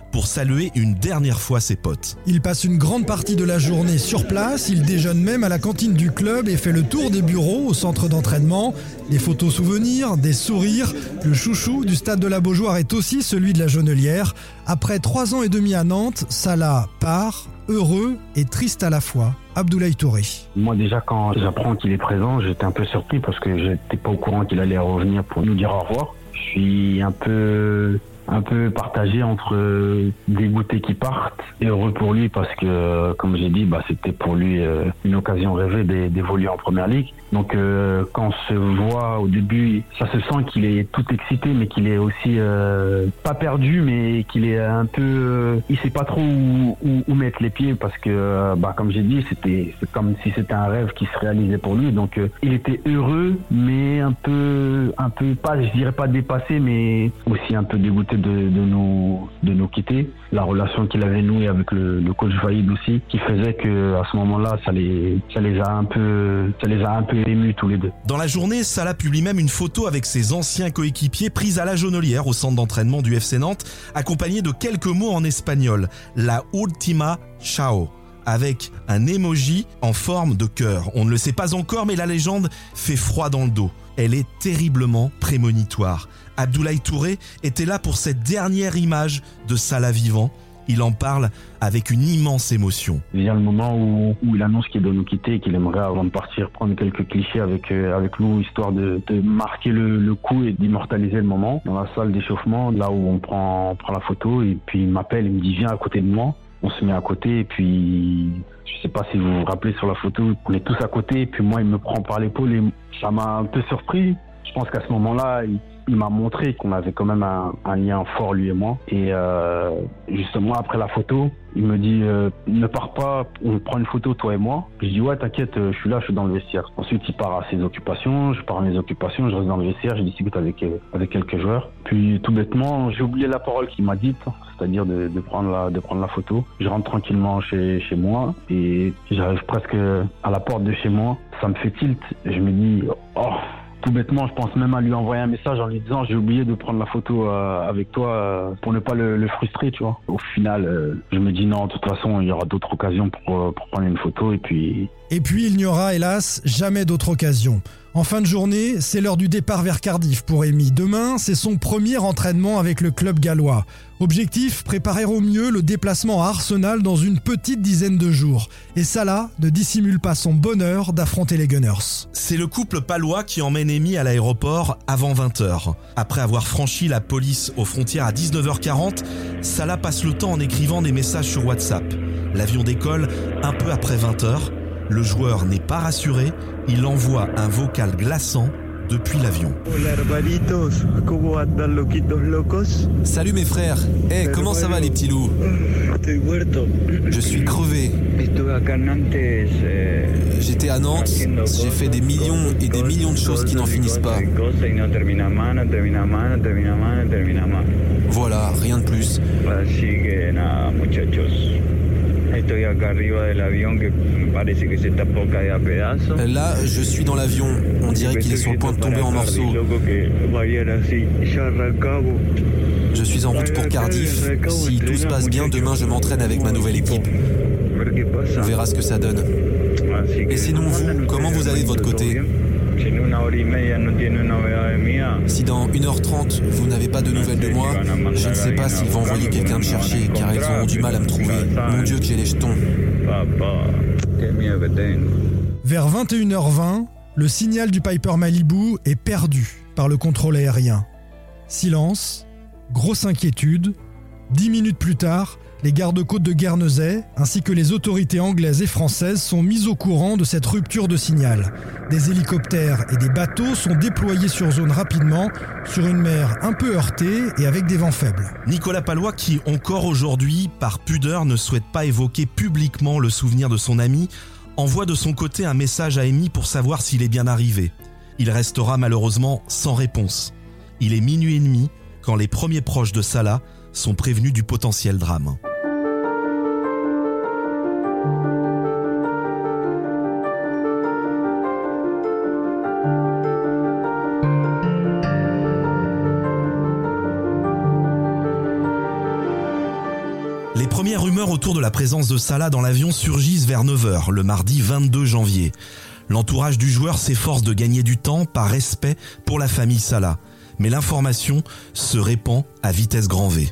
pour saluer une dernière fois ses potes. Il passe une grande partie de la journée sur place, il déjeune même à la cantine du club et fait le tour des bureaux au centre d'entraînement. Des photos souvenirs, des sourires. Le chouchou du stade de la Beaujoire est aussi celui de la Jonelière. Après 3 ans et demi à Nantes, Salah part, heureux et triste à la fois. Abdoulaye Touré. Moi déjà quand j'apprends qu'il est présent, j'étais un peu surpris parce que j'étais pas au courant qu'il allait revenir pour nous dire au revoir. Je suis un peu partagé entre dégoûté qu'il parte et heureux pour lui parce que, comme j'ai dit, c'était pour lui une occasion rêvée d'évoluer en première ligue. Donc quand on se voit au début, ça se sent qu'il est tout excité, mais qu'il est aussi pas perdu, mais qu'il est un peu... il sait pas trop où mettre les pieds parce que, comme j'ai dit, c'est comme si c'était un rêve qui se réalisait pour lui. Donc il était heureux, mais un peu pas, je dirais pas dépassé, mais aussi un peu dégoûté de nous quitter. La relation qu'il avait nouée avec le coach Vaïd aussi, qui faisait que à ce moment-là, ça les a un peu émus tous les deux. Dans la journée, Salah publie même une photo avec ses anciens coéquipiers prise à la Jonelière au centre d'entraînement du FC Nantes, accompagnée de quelques mots en espagnol, la última chao, avec un emoji en forme de cœur. On ne le sait pas encore, mais la légende fait froid dans le dos. Elle est terriblement prémonitoire. Abdoulaye Touré était là pour cette dernière image de Salah vivant. Il en parle avec une immense émotion. Il y a le moment où il annonce qu'il doit nous quitter et qu'il aimerait, avant de partir, prendre quelques clichés avec nous, histoire de marquer le coup et d'immortaliser le moment. Dans la salle d'échauffement, là où on prend la photo, et puis il m'appelle, il me dit « Viens à côté de moi ». On se met à côté et puis, je sais pas si vous vous rappelez sur la photo, on est tous à côté et puis moi il me prend par l'épaule et ça m'a un peu surpris. Je pense qu'à ce moment-là, il m'a montré qu'on avait quand même un lien fort lui et moi. Et justement après la photo, il me dit ne pars pas, on prend une photo toi et moi. Je dis ouais t'inquiète, je suis là, je suis dans le vestiaire. Ensuite il part à ses occupations, je pars à mes occupations, je reste dans le vestiaire, je discute avec quelques joueurs. Puis tout bêtement, j'ai oublié la parole qu'il m'a dite, c'est-à-dire de prendre la photo. Je rentre tranquillement chez moi et j'arrive presque à la porte de chez moi. Ça me fait tilt, je me dis oh. Tout bêtement, je pense même à lui envoyer un message en lui disant j'ai oublié de prendre la photo avec toi pour ne pas le frustrer, tu vois. Au final, je me dis non, de toute façon, il y aura d'autres occasions pour prendre une photo et puis il n'y aura hélas jamais d'autre occasion. En fin de journée, c'est l'heure du départ vers Cardiff pour Emi. Demain, c'est son premier entraînement avec le club gallois. Objectif, préparer au mieux le déplacement à Arsenal dans une petite dizaine de jours. Et Salah ne dissimule pas son bonheur d'affronter les Gunners. C'est le couple palois qui emmène Emi à l'aéroport avant 20h. Après avoir franchi la police aux frontières à 19h40, Salah passe le temps en écrivant des messages sur WhatsApp. L'avion décolle un peu après 20h. Le joueur n'est pas rassuré, il envoie un vocal glaçant depuis l'avion. Salut mes frères, comment ça va les petits loups? Je suis crevé. J'étais à Nantes, j'ai fait des millions et des millions de choses qui n'en finissent pas. Voilà, rien de plus. Là, je suis dans l'avion. On dirait qu'il est sur le point de tomber en morceaux. Je suis en route pour Cardiff. Si tout se passe bien, demain je m'entraîne avec ma nouvelle équipe. On verra ce que ça donne. Et sinon vous, comment vous allez de votre côté? Si dans 1h30 vous n'avez pas de nouvelles de moi, je ne sais pas s'ils vont envoyer quelqu'un me chercher car ils auront du mal à me trouver. Mon Dieu que j'ai les jetons. Vers 21h20, le signal du Piper Malibu est perdu par le contrôle aérien. Silence, grosse inquiétude. 10 minutes plus tard, les gardes-côtes de Guernesey, ainsi que les autorités anglaises et françaises sont mises au courant de cette rupture de signal. Des hélicoptères et des bateaux sont déployés sur zone rapidement, sur une mer un peu heurtée et avec des vents faibles. Nicolas Palois, qui encore aujourd'hui, par pudeur, ne souhaite pas évoquer publiquement le souvenir de son ami, envoie de son côté un message à Emi pour savoir s'il est bien arrivé. Il restera malheureusement sans réponse. Il est 00h30 quand les premiers proches de Salah sont prévenus du potentiel drame. autour de la présence de Salah dans l'avion surgissent vers 9h, le mardi 22 janvier. L'entourage du joueur s'efforce de gagner du temps par respect pour la famille Salah. Mais l'information se répand à vitesse grand V.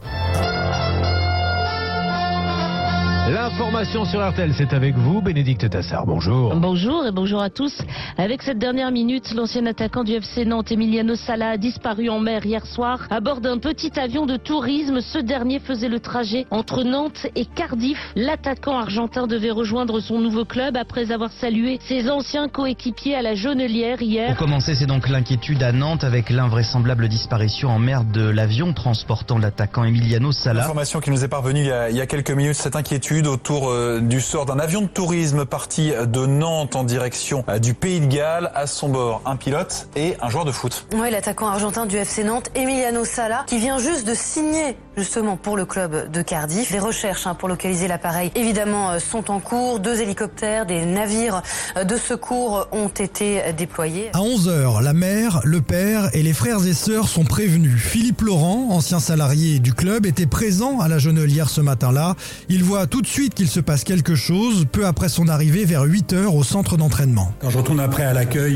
L'information sur RTL, c'est avec vous, Bénédicte Tassard. Bonjour. Bonjour et bonjour à tous. Avec cette dernière minute, l'ancien attaquant du FC Nantes, Emiliano Sala, a disparu en mer hier soir à bord d'un petit avion de tourisme. Ce dernier faisait le trajet entre Nantes et Cardiff. L'attaquant argentin devait rejoindre son nouveau club après avoir salué ses anciens coéquipiers à la Jonelière hier. Pour commencer, c'est donc l'inquiétude à Nantes avec l'invraisemblable disparition en mer de l'avion transportant l'attaquant Emiliano Sala. L'information qui nous est parvenue il y a quelques minutes, cette inquiétude autour du sort d'un avion de tourisme parti de Nantes en direction du Pays de Galles. À son bord, un pilote et un joueur de foot. Oui, l'attaquant argentin du FC Nantes, Emiliano Sala, qui vient juste de signer justement pour le club de Cardiff. Des recherches pour localiser l'appareil, évidemment, sont en cours. 2 hélicoptères, des navires de secours ont été déployés. À 11h, la mère, le père et les frères et sœurs sont prévenus. Philippe Laurent, ancien salarié du club, était présent à la Jonelière ce matin-là. Il voit tout de suite qu'il se passe quelque chose, peu après son arrivée vers 8h au centre d'entraînement. Quand je retourne après à l'accueil,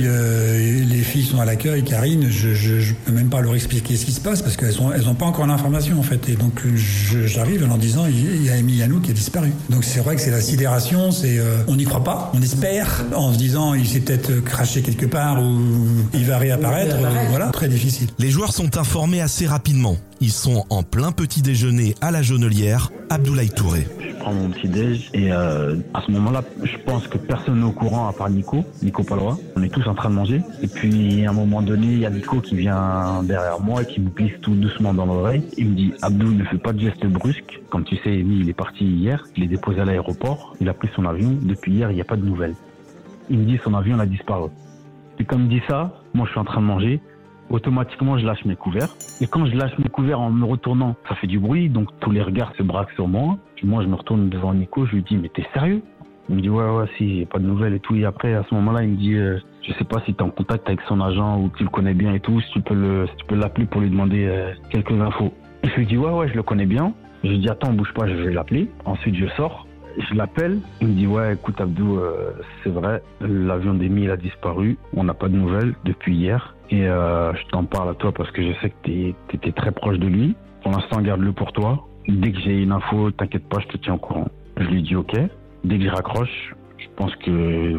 les filles sont à l'accueil, Karine, je peux même pas leur expliquer ce qui se passe parce qu'elles ont pas encore l'information en fait. Et donc j'arrive en leur disant il y a Emiliano qui a disparu. Donc c'est vrai que c'est la sidération, on n'y croit pas, on espère en se disant il s'est peut-être craché quelque part ou il va réapparaître. Voilà, très difficile. Les joueurs sont informés assez rapidement. Ils sont en plein petit déjeuner à la Jonelière. Abdoulaye Touré. Je prends mon petit déj et à ce moment-là, je pense que personne n'est au courant à part Nico Palois. On est tous en train de manger et puis à un moment donné, il y a Nico qui vient derrière moi et qui me glisse tout doucement dans l'oreille. Il me dit Abdou, ne fais pas de gestes brusques. Comme tu sais, Emi, il est parti hier, il est déposé à l'aéroport, il a pris son avion. Depuis hier, il n'y a pas de nouvelles. Il me dit son avion a disparu. Et comme il dit ça, moi je suis en train de manger. Automatiquement, je lâche mes couverts. Et quand je lâche mes couverts en me retournant, ça fait du bruit, donc tous les regards se braquent sur moi. Puis moi, je me retourne devant Nico, je lui dis, mais t'es sérieux? Il me dit, ouais, si, y a pas de nouvelles et tout. Et après, à ce moment-là, il me dit, je sais pas si t'es en contact avec son agent ou tu le connais bien et tout, si tu peux l'appeler pour lui demander quelques infos. Et je lui dis, ouais, je le connais bien. Je lui dis, attends, bouge pas, je vais l'appeler. Ensuite, je sors. Je l'appelle, il me dit ouais écoute Abdou, c'est vrai, l'avion d'Emile a disparu, on n'a pas de nouvelles depuis hier et je t'en parle à toi parce que je sais que t'étais très proche de lui. Pour l'instant garde-le pour toi, dès que j'ai une info, t'inquiète pas, je te tiens au courant. Je lui dis ok, dès que je raccroche, je pense que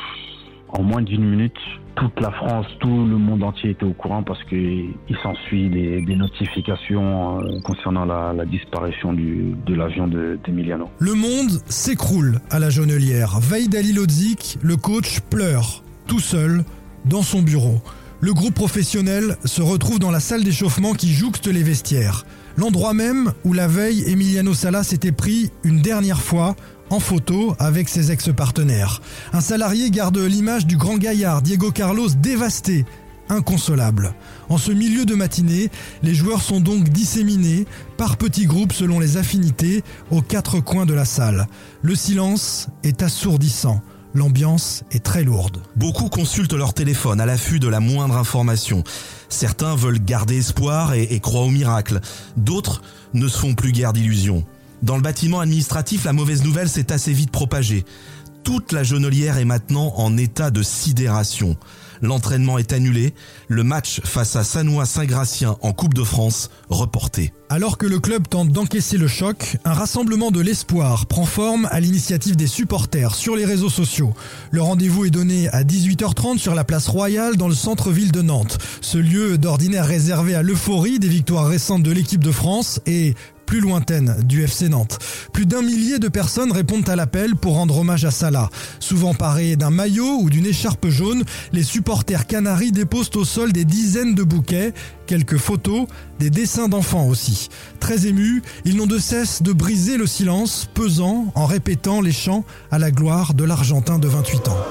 en moins d'1 minute, toute la France, tout le monde entier était au courant parce qu'il s'ensuit des notifications concernant la disparition de l'avion d'Emiliano. Le monde s'écroule à la Jonelière. Vaid Halilhodžić, le coach, pleure, tout seul, dans son bureau. Le groupe professionnel se retrouve dans la salle d'échauffement qui jouxte les vestiaires. L'endroit même où la veille, Emiliano Sala s'était pris une dernière fois en photo avec ses ex-partenaires. Un salarié garde l'image du grand gaillard Diego Carlos dévasté, inconsolable. En ce milieu de matinée, les joueurs sont donc disséminés par petits groupes selon les affinités aux 4 coins de la salle. Le silence est assourdissant. L'ambiance est très lourde. Beaucoup consultent leur téléphone à l'affût de la moindre information. Certains veulent garder espoir et croient au miracle. D'autres ne se font plus guère d'illusions. Dans le bâtiment administratif, la mauvaise nouvelle s'est assez vite propagée. Toute la Jonelière est maintenant en état de sidération. L'entraînement est annulé, le match face à Sannois-Saint-Gratien en Coupe de France reporté. Alors que le club tente d'encaisser le choc, un rassemblement de l'espoir prend forme à l'initiative des supporters sur les réseaux sociaux. Le rendez-vous est donné à 18h30 sur la place Royale dans le centre-ville de Nantes. Ce lieu d'ordinaire réservé à l'euphorie des victoires récentes de l'équipe de France et plus lointaine du FC Nantes. Plus d'1 millier de personnes répondent à l'appel pour rendre hommage à Salah. Souvent parés d'un maillot ou d'une écharpe jaune, les supporters canaris déposent au sol des dizaines de bouquets, quelques photos, des dessins d'enfants aussi. Très émus, ils n'ont de cesse de briser le silence pesant en répétant les chants à la gloire de l'Argentin de 28 ans.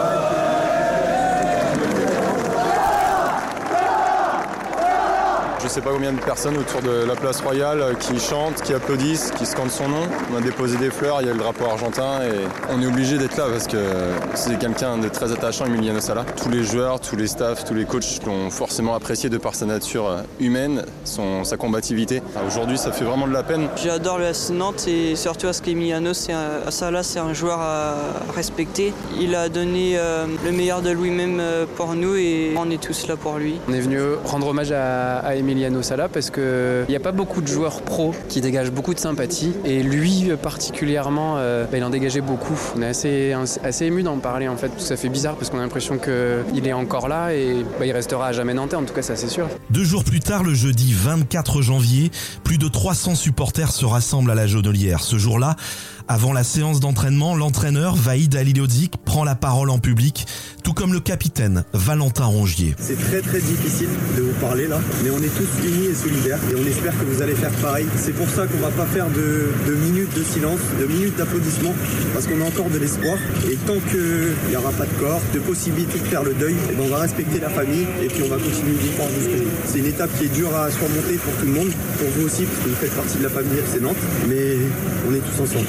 Je sais pas combien de personnes autour de la place Royale qui chantent, qui applaudissent, qui scandent son nom. On a déposé des fleurs, il y a le drapeau argentin et on est obligé d'être là parce que c'est quelqu'un de très attachant, Emiliano Sala. Tous les joueurs, tous les staffs, tous les coachs l'ont forcément apprécié de par sa nature humaine, sa combativité. Aujourd'hui, ça fait vraiment de la peine. J'adore le FC Nantes et surtout parce qu'Emiliano Sala, c'est un joueur à respecter. Il a donné le meilleur de lui-même pour nous et on est tous là pour lui. On est venu rendre hommage à Emiliano Sala parce qu'il n'y a pas beaucoup de joueurs pros qui dégagent beaucoup de sympathie et lui particulièrement, il en dégageait beaucoup. On est assez ému d'en parler en fait. Ça fait bizarre parce qu'on a l'impression qu'il est encore là et il restera à jamais nantais, en tout cas ça c'est sûr. 2 jours plus tard, le jeudi 24 janvier, plus de 300 supporters se rassemblent à la Jaunelière. Ce jour-là, avant la séance d'entraînement, l'entraîneur Vahid Halilhodžić prend la parole en public, tout comme le capitaine Valentin Rongier. C'est très très difficile de vous parler là, mais on est tous unis et solidaires et on espère que vous allez faire pareil. C'est pour ça qu'on va pas faire de minutes de silence, de minutes d'applaudissements, parce qu'on a encore de l'espoir. Et tant qu'il n'y aura pas de corps, de possibilité de faire le deuil, on va respecter la famille et puis on va continuer d'y croire jusqu'au bout. C'est une étape qui est dure à surmonter pour tout le monde, pour vous aussi, parce que vous faites partie de la famille FC Nantes, mais on est tous ensemble.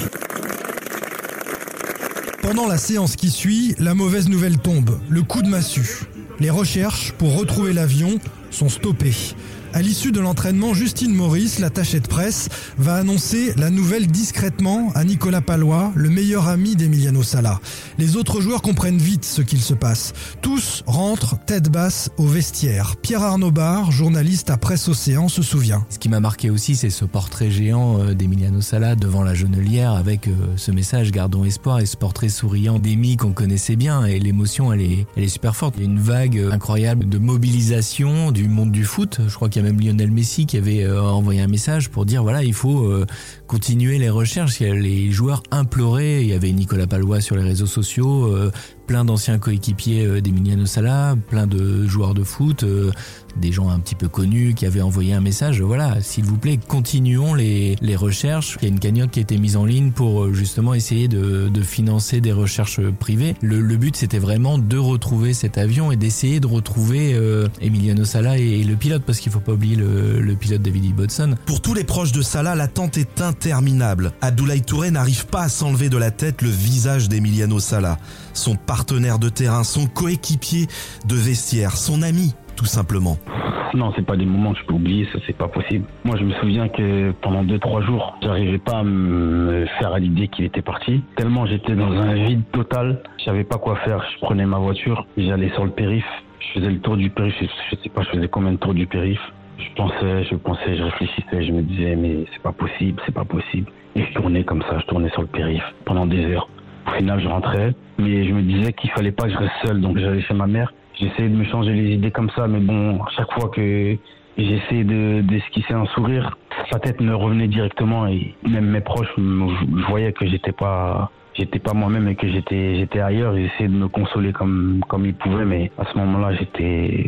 Pendant la séance qui suit, la mauvaise nouvelle tombe, le coup de massue. Les recherches pour retrouver l'avion sont stoppées. À l'issue de l'entraînement, Justine Maurice, l'attachée de presse, va annoncer la nouvelle discrètement à Nicolas Pallois, le meilleur ami d'Emiliano Sala. Les autres joueurs comprennent vite ce qu'il se passe. Tous rentrent tête basse au vestiaire. Pierre-Arnaud Barre, journaliste à Presse Océan, se souvient. Ce qui m'a marqué aussi, c'est ce portrait géant d'Emiliano Sala devant la Jaunelière avec ce message « Gardons espoir » et ce portrait souriant d'Emi qu'on connaissait bien. Et l'émotion, elle est super forte. Il y a une vague incroyable de mobilisation du monde du foot. Je crois qu'il y a même Lionel Messi qui avait envoyé un message pour dire voilà, il faut continuer les recherches. Les joueurs imploraient, il y avait Nicolas Pallois sur les réseaux sociaux, plein d'anciens coéquipiers d'Emiliano Sala, plein de joueurs de foot, des gens un petit peu connus qui avaient envoyé un message, voilà, s'il vous plaît, continuons les recherches. Il y a une cagnotte qui a été mise en ligne pour justement essayer de financer des recherches privées. Le but, c'était vraiment de retrouver cet avion et d'essayer de retrouver Emiliano Sala et le pilote, parce qu'il faut pas oublier le pilote David Ibbotson. Pour tous les proches de Sala, l'attente est interminable. Abdoulaye Touré n'arrive pas à s'enlever de la tête le visage d'Emiliano Sala, son partenaire de terrain, son coéquipier de vestiaire, son ami, tout simplement. Non, c'est pas des moments que je peux oublier, ça c'est pas possible. Moi je me souviens que pendant 2-3 jours, j'arrivais pas à me faire à l'idée qu'il était parti. Tellement j'étais dans un vide total, je savais pas quoi faire. Je prenais ma voiture, j'allais sur le périph', je faisais le tour du périph', je sais pas, je faisais combien de tours du périph'. Je pensais, je réfléchissais, je me disais mais c'est pas possible. Et je tournais comme ça, je tournais sur le périph' pendant des heures. Au final je rentrais, mais je me disais qu'il fallait pas que je reste seul, donc j'allais chez ma mère. J'essayais de me changer les idées comme ça, mais bon, à chaque fois que j'essayais d'esquisser un sourire, sa tête me revenait directement et même mes proches, je voyais que j'étais pas moi-même et que j'étais ailleurs. J'essayais de me consoler comme ils pouvaient, mais à ce moment-là, j'étais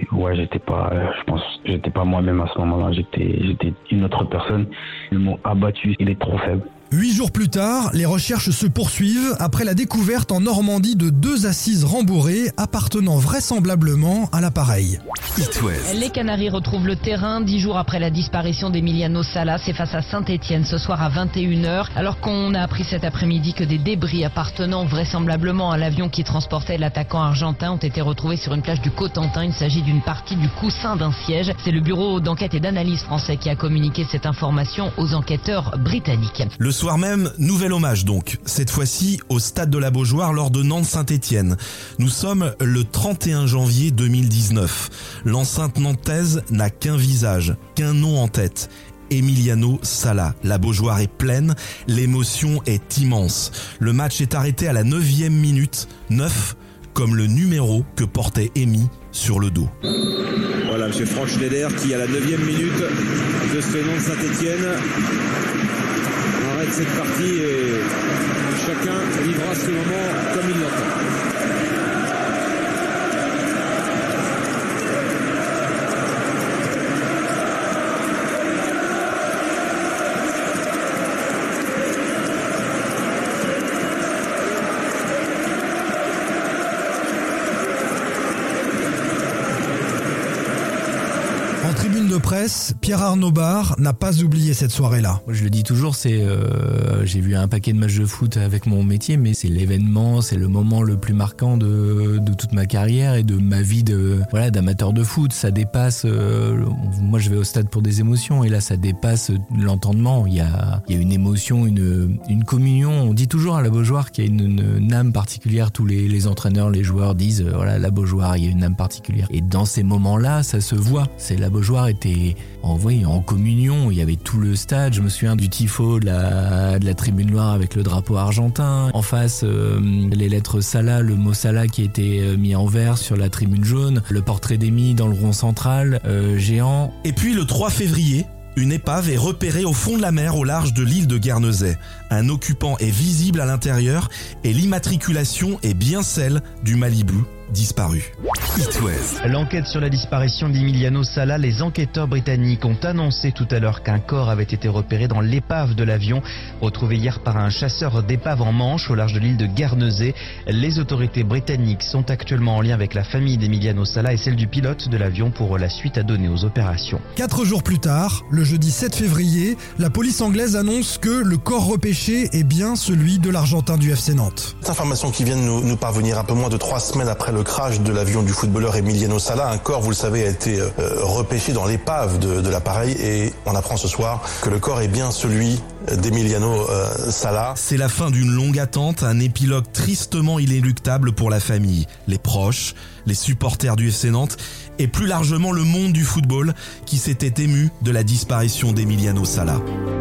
pas moi-même à ce moment-là. J'étais une autre personne. Le mot abattu, il est trop faible. 8 jours plus tard, les recherches se poursuivent après la découverte en Normandie de 2 assises rembourrées appartenant vraisemblablement à l'appareil. Les Canaries retrouvent le terrain 10 jours après la disparition d'Emiliano Sala. C'est face à Saint-Etienne ce soir à 21h, alors qu'on a appris cet après-midi que des débris appartenant vraisemblablement à l'avion qui transportait l'attaquant argentin ont été retrouvés sur une plage du Cotentin. Il s'agit d'une partie du coussin d'un siège. C'est le bureau d'enquête et d'analyse français qui a communiqué cette information aux enquêteurs britanniques. Le soir même, nouvel hommage donc, cette fois-ci au stade de la Beaujoire lors de Nantes-Saint-Etienne. Nous sommes le 31 janvier 2019. L'enceinte nantaise n'a qu'un visage, qu'un nom en tête. Emiliano Sala. La Beaujoire est pleine, l'émotion est immense. Le match est arrêté à la 9e minute, 9 comme le numéro que portait Emi sur le dos. Voilà, monsieur Franck Schneider qui à la 9e minute de ce nom de Saint-Etienne arrête cette partie et chacun vivra ce moment comme il l'entend. tribune de presse, Pierre Arnaud Barre n'a pas oublié cette soirée-là. Je le dis toujours, j'ai vu un paquet de matchs de foot avec mon métier, mais c'est l'événement, c'est le moment le plus marquant de toute ma carrière et de ma vie d'amateur de foot. Ça dépasse, moi je vais au stade pour des émotions et là ça dépasse l'entendement. Il y a une émotion, une communion. On dit toujours à la Beaujoire qu'il y a une âme particulière. Tous les entraîneurs, les joueurs disent voilà, la Beaujoire, il y a une âme particulière. Et dans ces moments-là, ça se voit. La Beaujoire était en communion. Il y avait tout le stade. Je me souviens du tifo de la tribune noire avec le drapeau argentin. En face, les lettres Salah, le mot Salah qui a été mis en vert sur la tribune jaune. Le portrait d'Emi dans le rond central, géant. Et puis le 3 février, une épave est repérée au fond de la mer au large de l'île de Guernesey. Un occupant est visible à l'intérieur et l'immatriculation est bien celle du Malibu disparu. L'enquête sur la disparition d'Emiliano Sala, les enquêteurs britanniques ont annoncé tout à l'heure qu'un corps avait été repéré dans l'épave de l'avion, retrouvé hier par un chasseur d'épave en Manche au large de l'île de Guernesey. Les autorités britanniques sont actuellement en lien avec la famille d'Emiliano Sala et celle du pilote de l'avion pour la suite à donner aux opérations. 4 jours plus tard, le jeudi 7 février, la police anglaise annonce que le corps repêché est bien celui de l'Argentin du FC Nantes. Cette information qui vient de nous parvenir un peu moins de 3 semaines après le crash de l'avion du footballeur Emiliano Sala. Un corps, vous le savez, a été repêché dans l'épave de l'appareil et on apprend ce soir que le corps est bien celui d'Emiliano Sala. C'est la fin d'une longue attente, un épilogue tristement inéluctable pour la famille, les proches, les supporters du FC Nantes et plus largement le monde du football qui s'était ému de la disparition d'Emiliano Sala.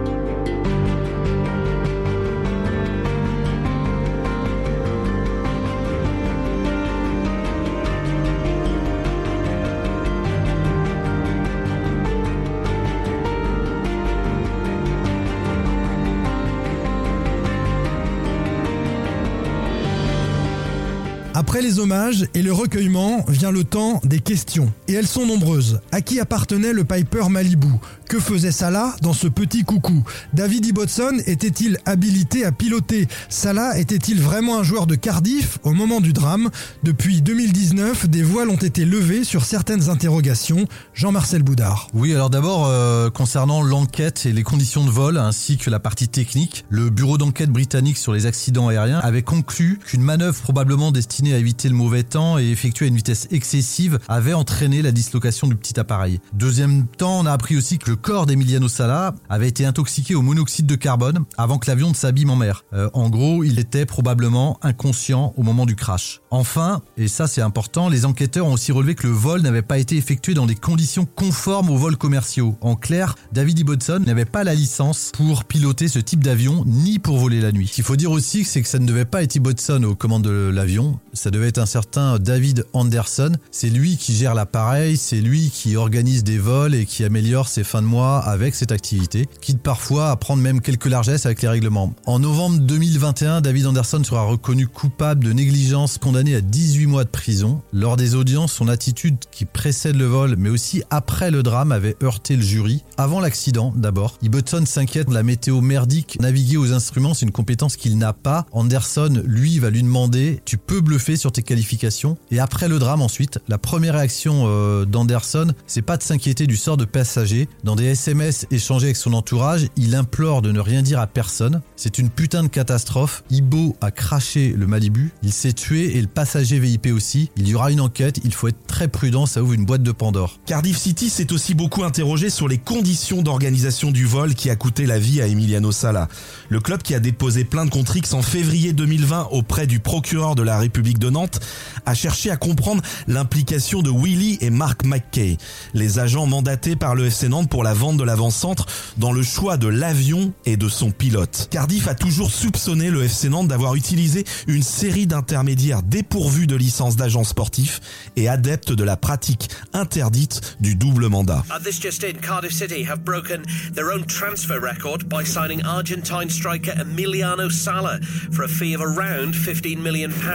Après les hommages et le recueillement vient le temps des questions. Et elles sont nombreuses. À qui appartenait le Piper Malibu ? Que faisait Salah dans ce petit coucou ? David Ibbotson était-il habilité à piloter ? Salah était-il vraiment un joueur de Cardiff au moment du drame ? Depuis 2019, des voiles ont été levées sur certaines interrogations. Jean-Marcel Boudard. Oui, alors d'abord, concernant l'enquête et les conditions de vol ainsi que la partie technique, le bureau d'enquête britannique sur les accidents aériens avait conclu qu'une manœuvre probablement destinée à éviter le mauvais temps et effectuée à une vitesse excessive avait entraîné la dislocation du petit appareil. Deuxième temps, on a appris aussi que le corps d'Emiliano Sala avait été intoxiqué au monoxyde de carbone avant que l'avion ne s'abîme en mer. En gros, il était probablement inconscient au moment du crash. Enfin, et ça c'est important, les enquêteurs ont aussi relevé que le vol n'avait pas été effectué dans des conditions conformes aux vols commerciaux. En clair, David Ibbotson n'avait pas la licence pour piloter ce type d'avion ni pour voler la nuit. Ce qu'il faut dire aussi, c'est que ça ne devait pas être Ibbotson aux commandes de l'avion, ça devait être un certain David Anderson. C'est lui qui gère l'appareil, c'est lui qui organise des vols et qui améliore ses fins de mois avec cette activité, quitte parfois à prendre même quelques largesses avec les règlements. En novembre 2021, David Anderson sera reconnu coupable de négligence, condamné à 18 mois de prison. Lors des audiences, son attitude qui précède le vol, mais aussi après le drame, avait heurté le jury. Avant l'accident, d'abord, Ibbotson s'inquiète de la météo merdique. Naviguer aux instruments, c'est une compétence qu'il n'a pas. Anderson, lui, va lui demander « Tu peux bluffer sur tes qualifications ?» Et après le drame, ensuite, la première réaction d'Anderson, c'est pas de s'inquiéter du sort de passagers. Dans des SMS échangés avec son entourage, il implore de ne rien dire à personne. C'est une putain de catastrophe. Ibbo a craché le Malibu, il s'est tué et le passager VIP aussi. Il y aura une enquête, il faut être très prudent, ça ouvre une boîte de Pandore. Cardiff City s'est aussi beaucoup interrogé sur les conditions d'organisation du vol qui a coûté la vie à Emiliano Sala. Le club qui a déposé plainte contre X en février 2020 auprès du procureur de la République de Nantes a cherché à comprendre l'implication de Willy et Mark McKay, les agents mandatés par le FC Nantes pour la vente de l'avant-centre dans le choix de l'avion et de son pilote. Cardiff a toujours soupçonné le FC Nantes d'avoir utilisé une série d'intermédiaires dépourvus de licence d'agent sportif et adeptes de la pratique interdite du double mandat. This just in, Cardiff City have broken their own transfer record by signing Argentine striker Emiliano Sala for a fee of around £15 million from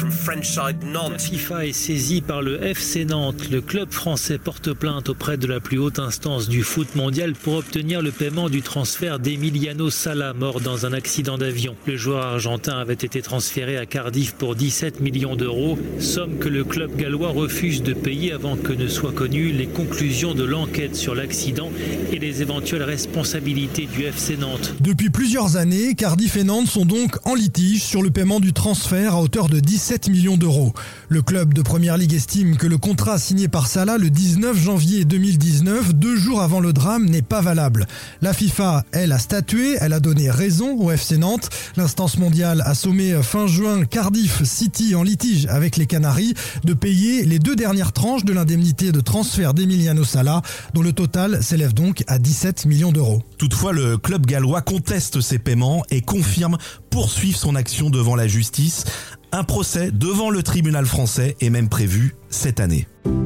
from French side Nantes. La FIFA est saisie par le FC Nantes. Le club français porte plainte auprès de la plus haute instance du foot mondial pour obtenir le paiement du transfert d'Emiliano Sala, mort dans un accident d'avion. Le joueur argentin avait été transféré à Cardiff pour 17 millions d'euros, somme que le club gallois refuse de payer avant que ne soient connues les conclusions de l'enquête sur l'accident et les éventuelles responsabilités du FC Nantes. Depuis plusieurs années, Cardiff et Nantes sont donc en litige sur le paiement du transfert à hauteur de 17 millions d'euros. Le club de Première Ligue estime que le contrat signé par Salah le 19 janvier 2019, 2 jours avant le drame, n'est pas valable. La FIFA, elle, a statué, elle a donné raison au FC Nantes. L'instance mondiale a sommé fin juin Cardiff City en litige avec les Canaries de payer les 2 dernières tranches de l'indemnité de transfert d'Emiliano Sala, dont le total s'élève donc à 17 millions d'euros. Toutefois, le club gallois conteste ces paiements et confirme poursuivre son action devant la justice. Un procès devant le tribunal français est même prévu cette année.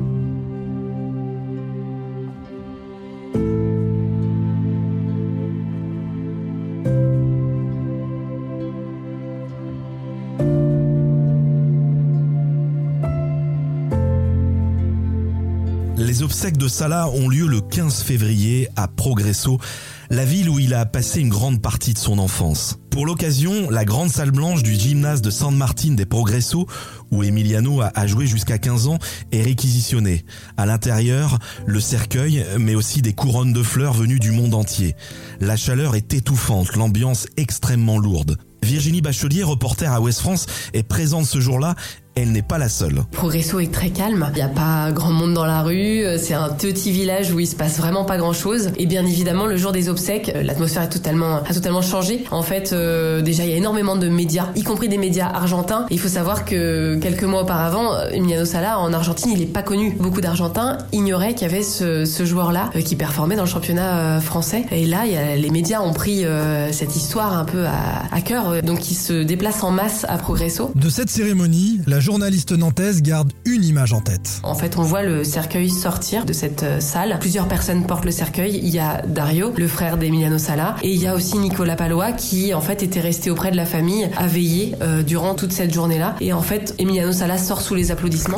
Les obsèques de Salah ont lieu le 15 février à Progresso, la ville où il a passé une grande partie de son enfance. Pour l'occasion, la grande salle blanche du gymnase de San Martín de Progresso, où Emiliano a joué jusqu'à 15 ans, est réquisitionnée. À l'intérieur, le cercueil, mais aussi des couronnes de fleurs venues du monde entier. La chaleur est étouffante, l'ambiance extrêmement lourde. Virginie Bachelier, reporter à Ouest France, est présente ce jour-là. Elle n'est pas la seule. Progresso est très calme. Il n'y a pas grand monde dans la rue. C'est un petit village où il se passe vraiment pas grand chose. Et bien évidemment, le jour des obsèques, l'atmosphère a totalement changé. En fait, déjà, il y a énormément de médias, y compris des médias argentins. Et il faut savoir que quelques mois auparavant, Emiliano Sala, en Argentine, il est pas connu. Beaucoup d'Argentins ignoraient qu'il y avait ce joueur-là qui performait dans le championnat français. Et là, les médias ont pris cette histoire un peu à cœur. Donc, ils se déplacent en masse à Progresso. De cette cérémonie, la journaliste nantaise garde une image en tête. En fait, on voit le cercueil sortir de cette salle. Plusieurs personnes portent le cercueil. Il y a Dario, le frère d'Emiliano Sala, et il y a aussi Nicolas Palois qui, en fait, était resté auprès de la famille à veiller durant toute cette journée-là. Et en fait, Emiliano Sala sort sous les applaudissements.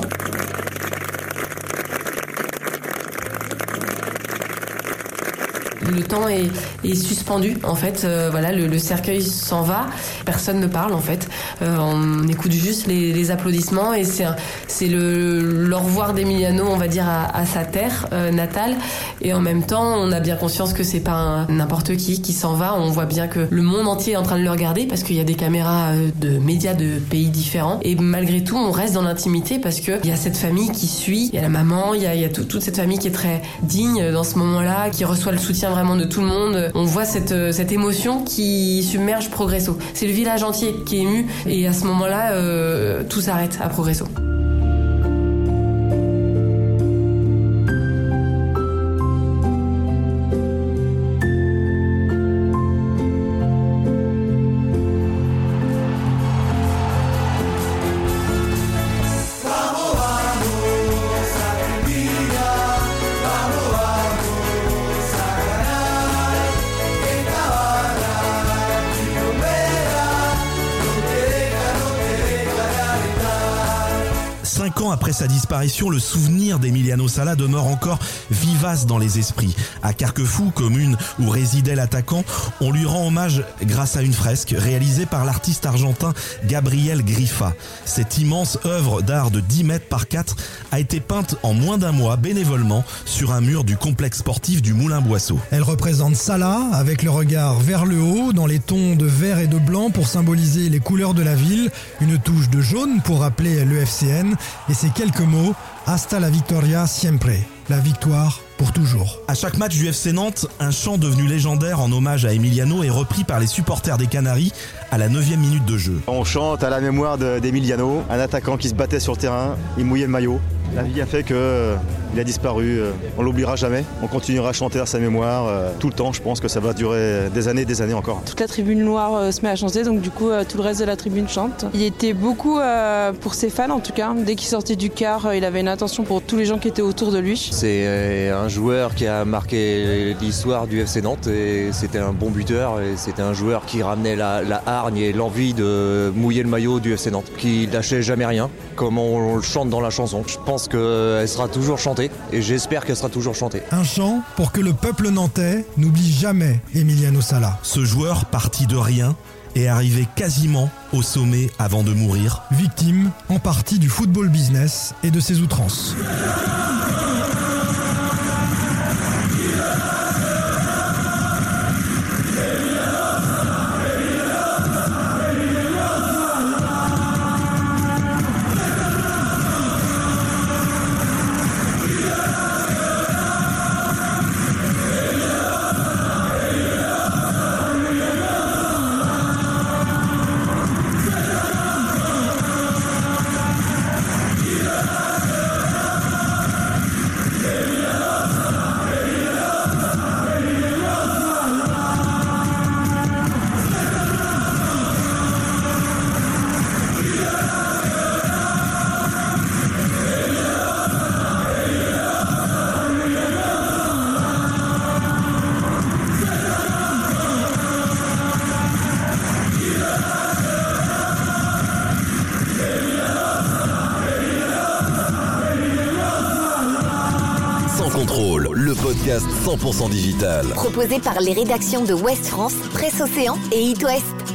Le temps est suspendu en fait. Voilà, le cercueil s'en va, personne ne parle en fait. On écoute juste les applaudissements et c'est le au revoir d'Emiliano, on va dire à sa terre natale. Et en même temps, on a bien conscience que c'est pas n'importe qui s'en va. On voit bien que le monde entier est en train de le regarder parce qu'il y a des caméras de médias de pays différents. Et malgré tout, on reste dans l'intimité parce que il y a cette famille qui suit, il y a la maman, il y a toute cette famille qui est très digne dans ce moment-là, qui reçoit le soutien vraiment de tout le monde. On voit cette émotion qui submerge Progresso. C'est le village entier qui est ému et à ce moment-là, tout s'arrête à Progresso. Après sa disparition, le souvenir d'Emiliano Sala demeure encore vivace dans les esprits. À Carquefou, commune où résidait l'attaquant, on lui rend hommage grâce à une fresque réalisée par l'artiste argentin Gabriel Griffa. Cette immense œuvre d'art de 10 mètres par 4 a été peinte en moins d'un mois bénévolement sur un mur du complexe sportif du Moulin Boisseau. Elle représente Sala avec le regard vers le haut dans les tons de vert et de blanc pour symboliser les couleurs de la ville, une touche de jaune pour rappeler le FCN et ces quelques mots, hasta la victoria siempre, la victoire pour toujours. À chaque match du FC Nantes, un chant devenu légendaire en hommage à Emiliano est repris par les supporters des Canaries à la 9e minute de jeu. On chante à la mémoire d'Emiliano, un attaquant qui se battait sur le terrain, il mouillait le maillot. La vie a fait qu'il a disparu, on l'oubliera jamais. On continuera à chanter à sa mémoire tout le temps, je pense que ça va durer des années encore. Toute la tribune noire se met à chanter, donc du coup tout le reste de la tribune chante. Il était beaucoup pour ses fans en tout cas. Dès qu'il sortait du car, il avait une attention pour tous les gens qui étaient autour de lui. C'est un joueur qui a marqué l'histoire du FC Nantes et c'était un bon buteur et c'était un joueur qui ramenait la hargne et l'envie de mouiller le maillot du FC Nantes, qui lâchait jamais rien, comme on le chante dans la chanson. Je pense qu'elle sera toujours chantée et j'espère qu'elle sera toujours chantée. Un chant pour que le peuple nantais n'oublie jamais Emiliano Sala. Ce joueur parti de rien est arrivé quasiment au sommet avant de mourir. Victime en partie du football business et de ses outrances. Contrôle, le podcast 100% digital. Proposé par les rédactions de Ouest France, Presse Océan et It West.